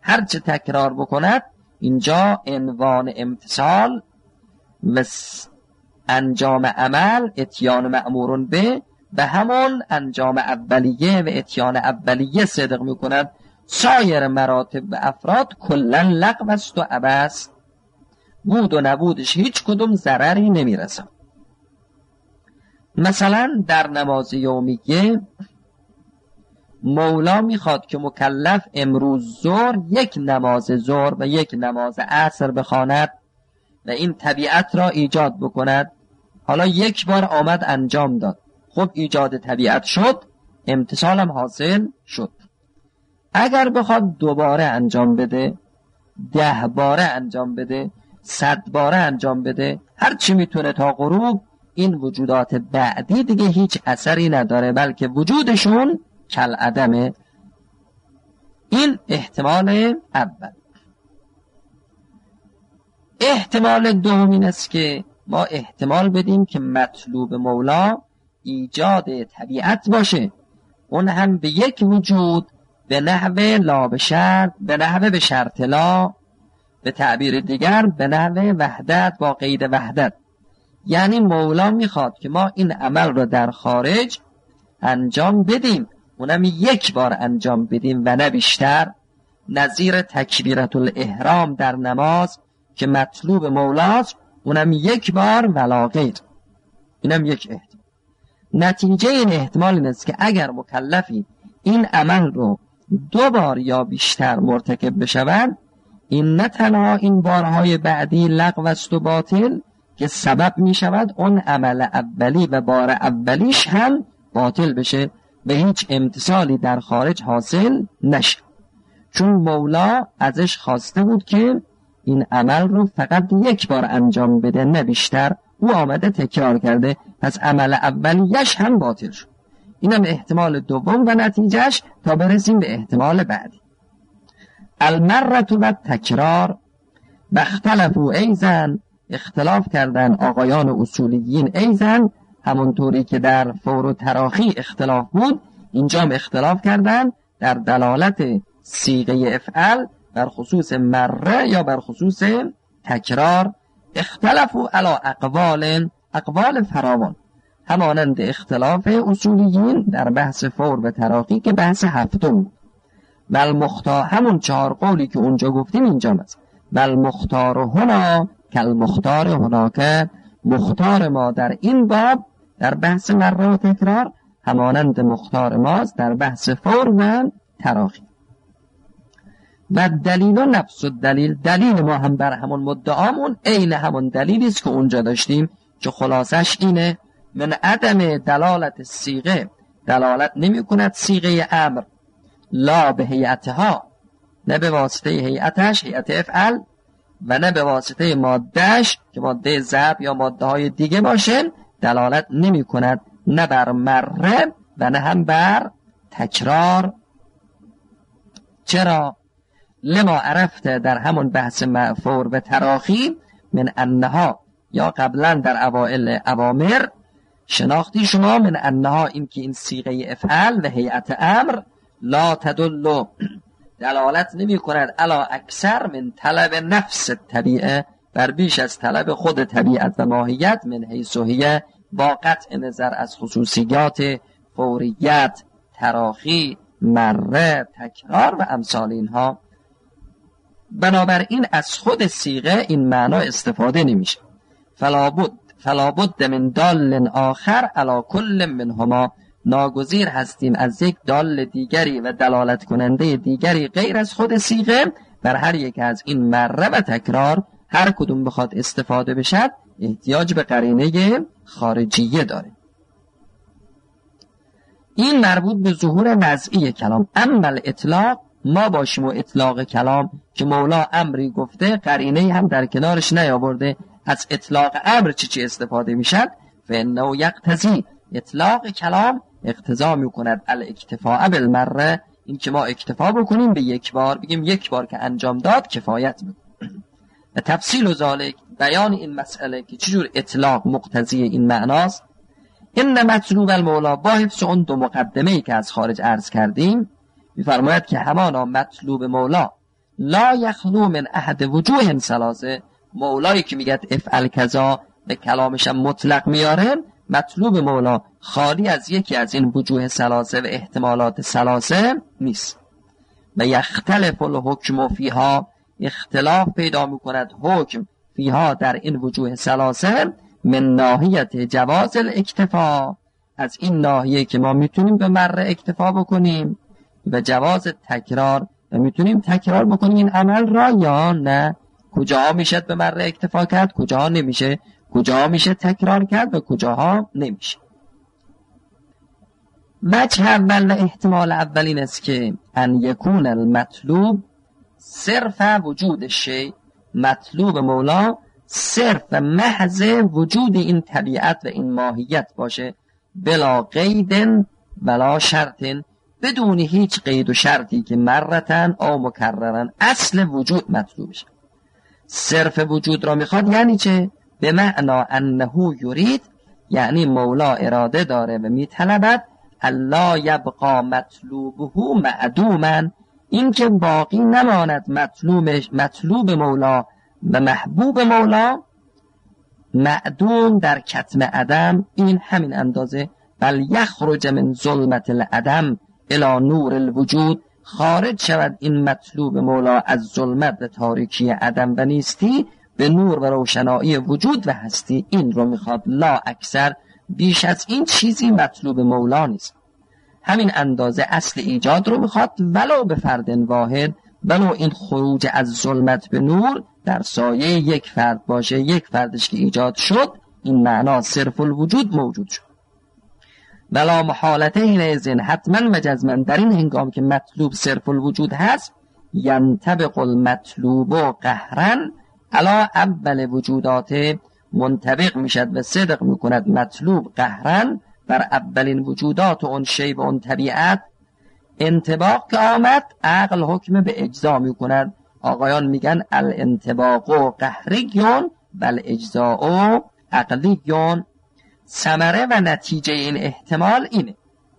هرچه تکرار بکند اینجا عنوان امتثال و انجام عمل اتیان مأمورون به همون انجام اولیه و اتیان اولیه صدق میکند. سایر مراتب و افراد کلن لغو است و عبث، بود و نبودش هیچ کدوم ضرری نمیرسه. مثلا در نماز یومیه مولا میخواد که مکلف امروز ظهر یک نماز ظهر و یک نماز عصر بخواند و این طبیعت را ایجاد بکند. حالا یک بار آمد انجام داد، خب ایجاد طبیعت شد، امتثالم حاصل شد. اگر بخواد دوباره انجام بده، 10 باره انجام بده، 100 باره انجام بده، هر چی میتونه تا غروب، این وجودات بعدی دیگه هیچ اثری نداره، بلکه وجودشون کالعدمه. این احتمال اول. احتمال دوم این است که ما احتمال بدیم که مطلوب مولا ایجاد طبیعت باشه، اون هم به یک وجود، به نحو لا به شرط، به نحو به شرط لا، به تعبیر دیگر به نحو وحدت با قید وحدت. یعنی مولا میخواد که ما این عمل رو در خارج انجام بدیم، اونم یک بار انجام بدیم و نه بیشتر، نظیر تکبیرت الاحرام در نماز که مطلوب مولاست، اونم یک بار ولا غیر. اینم یک احتمال. نتیجه این احتمال این است که اگر مکلفی این عمل رو 2 بار یا بیشتر مرتکب بشود، این نه تنها این بارهای بعدی لغو است و باطل که سبب می شود اون عمل اولی و بار اولیش هم باطل بشه و هیچ امتثالی در خارج حاصل نشه، چون مولا ازش خواسته بود که این عمل رو فقط یک بار انجام بده نه بیشتر، او آمده تکرار کرده، پس عمل اولیش هم باطل شد. اینم احتمال دوم و نتیجهش تا برسیم به احتمال بعدی. المرة و تکرار و اختلفوا ایزن، اختلاف کردن آقایان اصولیین ایزن، همونطوری که در فور و تراخی اختلاف بود، اینجا هم اختلاف کردن در دلالت صیغه افعل بر خصوص مره یا بر خصوص تکرار. اختلفوا علی اقوال فراوان، همانند اختلاف اصولیین در بحث فور و تراخی که بحث هفتم. بل مختار، همون 4 قولی که اونجا گفتیم اینجا هست. بل مختار هنا کل مختار هناک، مختار ما در این باب در بحث مره و تکرار همانند مختار ماست در بحث فور و تراخی. و دلیل و نفس الدلیل، دلیل ما هم بر همون مدعامون عین همون دلیلی است که اونجا داشتیم که خلاصش اینه: من عدم دلالت صیغه، دلالت نمی کند صیغه امر لا به هیئتها، نه به واسطه هیئتش، هیئت افعل، و نه به واسطه مادهش که ماده ضرب یا ماده های دیگه باشه، دلالت نمی کند نه بر مره و نه هم بر تکرار. چرا؟ لما عرفته، در همون بحث فور و تراخی، من انها، یا قبلا در اوائل اوامر شناختی شما، من انها، این که این صیغه افعل و هیئت امر لا تدل، دلالت نمی کند علا اکثر من طلب نفس طبیعه، بر بیش از طلب خود طبیعت و ماهیت، من حیث هی، با قطع نظر از خصوصیات فوریت، تراخی، مره، تکرار و امثال اینها. بنابراین از خود صیغه این معنا استفاده نمیشه. فلا بد من دال آخر علی کل منهما، ناگزیر هستیم از یک دال دیگری و دلالت کننده دیگری غیر از خود صیغه بر هر یک از این مره و تکرار. هر کدوم بخواد استفاده بشد احتیاج به قرینه خارجیه داره. این مربوط به ظهور نزعی کلام. اما الاطلاق، ما باشیم و اطلاق کلام که مولا امری گفته قرینه هم در کنارش نیاورده، از اطلاق امر چی استفاده میشد؟ فانه یقتضی، اطلاق کلام اقتضا میکند الاکتفاء بالمره، این که ما اکتفا بکنیم به یک بار، بگیم یک بار که انجام داد کفایت میکنه. و تفصیل و ذالک، بیان این مسئله که چجور اطلاق مقتضی این معناست. این مطلوب المولا، با حفظ اون 2 مقدمه‌ای که از خارج عرض کردیم، میفرماید که همانا مطلوب مولا لا یخلو من احد وجوه ثلاثه. مولایی که میگه افعل کذا به کلامش هم مطلق میاره، مطلوب مولا خالی از یکی از این وجوه ثلاثه و احتمالات ثلاثه نیست. و یختلف الحکم فیها، اختلاف پیدا میکند حکم فیها در این وجوه ثلاثه، من ناحیت جواز الاکتفا، از این ناحیه که ما میتونیم به مره اکتفا بکنیم و جواز تکرار و میتونیم تکرار بکنیم این عمل را یا نه. کجاها میشه به مره اکتفا کرد، کجاها نمیشه، کجاها میشه تکرار کرد و کجاها نمیشه. وجه اول و احتمال اول این است که ان یکون المطلوب صرف وجود شی، مطلوب مولا صرف محض وجود این طبیعت و این ماهیت باشه، بلا قید ولا شرط، بدون هیچ قید و شرطی که مرتن او مکررن اصل وجود مطلوب شه. صرف وجود را میخواد یعنی چه؟ به معنا انه یرید، یعنی مولا اراده داره و میطلبد الا یبقا مطلوبه معدوما، این که باقی نماند مطلوب مولا و محبوب مولا معدوم در کتم عدم، این همین اندازه. بل یخرج من ظلمت العدم الی نور الوجود، خارج شود این مطلوب مولا از ظلمت و تاریکی عدم و نیستی به نور و روشنایی وجود و هستی. این رو میخواد، لا اکثر، بیش از این چیزی مطلوب مولا نیست. همین اندازه اصل ایجاد رو میخواد، ولو به فرد واحد، ولو این خروج از ظلمت به نور در سایه یک فرد باشه، یک فردش که ایجاد شد، این معنا صرف الوجود موجود شد. ولا محالته اینزین، حتما و جزما در این هنگام که مطلوب صرف الوجود هست، ینطبق المطلوب قهرا علی اول وجودات، منطبق میشد و صدق میکند مطلوب قهرا بر اولین وجودات اون شی و اون طبیعت. انطباق که آمد عقل حکم به اجزا میکند. آقایان میگن الانطباق قهریون بل اجزاء عقلیون. ثمره و نتیجه این احتمال اینه: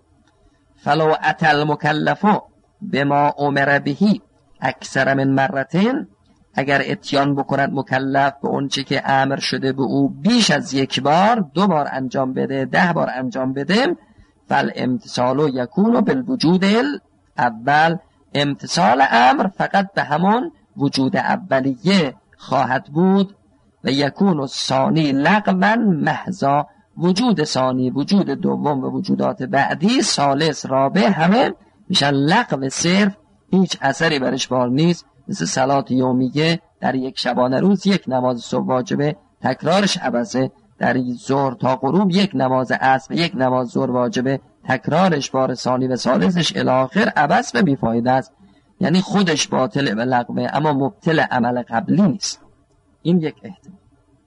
فلو اتى المکلف بما امر بهی اکثر من مرتين، اگر اتیان بکند مکلف به اون چی که امر شده به او بیش از یک بار، 2 بار انجام بده، 10 بار انجام بده، فالامتثال یکون بالوجود الاول، امتثال امر فقط به همون وجود اولیه خواهد بود. و یکون الثانی لغوا محضا، وجود ثانی، وجود دوم و وجودات بعدی، ثالث، رابع، همه میشن لغو صرف، هیچ اثری برش بار نیست. مثل صلات یومیه، در یک شبانه روز یک نماز صبح واجبه، تکرارش عبثه. در ظهر تا غروب یک نماز عصر، یک نماز ظهر واجبه، تکرارش بار ثانی و ثالثش الی آخر عبث و بیفایده است. یعنی خودش باطل و لغوه، اما مبطل عمل قبلی نیست. این یک احتمال.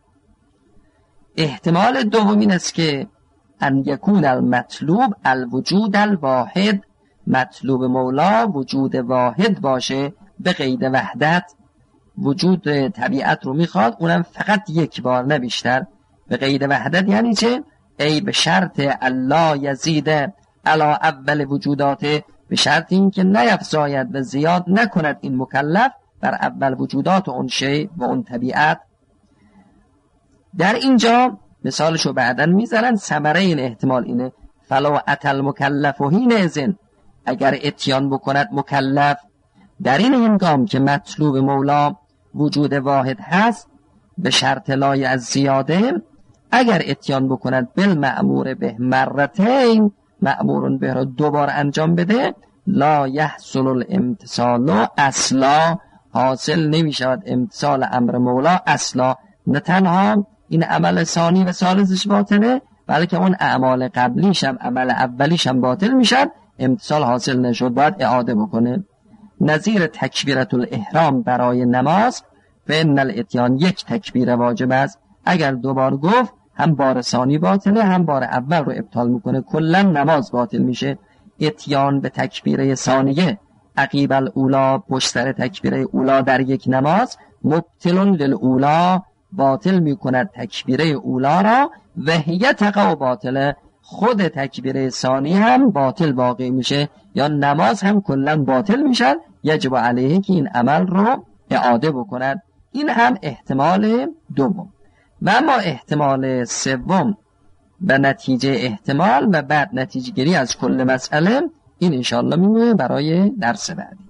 احتمال دوم این است که ان یکون المطلوب الوجود الواحد، مطلوب مولا وجود واحد باشه به قید وحدت. وجود طبیعت رو میخواد، اونم فقط یک بار نه بیشتر. به قید وحدت یعنی چه؟ ای به شرط الله یزید علی اول وجودات، به شرط این که نیفزاید و زیاد نکند این مکلف بر اول وجودات اون شی و اون طبیعت. در اینجا مثالشو بعداً میزنن. ثمره این احتمال اینه: فلو اتى المکلف حینئذ، اگر اتیان بکند مکلف در این هنگام که مطلوب مولا وجود واحد هست، به شرط لای از زیاده، اگر اتیان بکند بالمأمور به مرتين، مأمورون به را 2 بار انجام بده، لا یحصل الامتثال اصلا، حاصل نمی شود امتثال امر مولا اصلا. نه تنها این عمل ثانی و ثالثش باطله، بلکه اون اعمال قبلیش هم، عمل اولیش هم باطل میشد، امتثال حاصل نشد، باید اعاده بکنه. نظیر تکبیرت الاحرام برای نماز، فإن الاتیان یک تکبیر واجب است. اگر 2 بار گفت، هم بار ثانی باطله، هم بار اول رو ابطال میکنه، کلا نماز باطل میشه. اتیان به تکبیره ثانیه عقیب الاولا، پشت سر تکبیره اولا در یک نماز، مبطل للاولا، باطل میکند تکبیره اولا را، و هی تقع باطله، خود تکبیر ثانی هم باطل واقع میشه یا نماز هم کلا باطل میشن، یجب علیه که این عمل رو اعاده بکند. این هم احتمال دوم. و اما احتمال سوم و نتیجه احتمال و بعد نتیجه گیری از کل مسئله، این انشاءالله میمونه برای درس بعدی.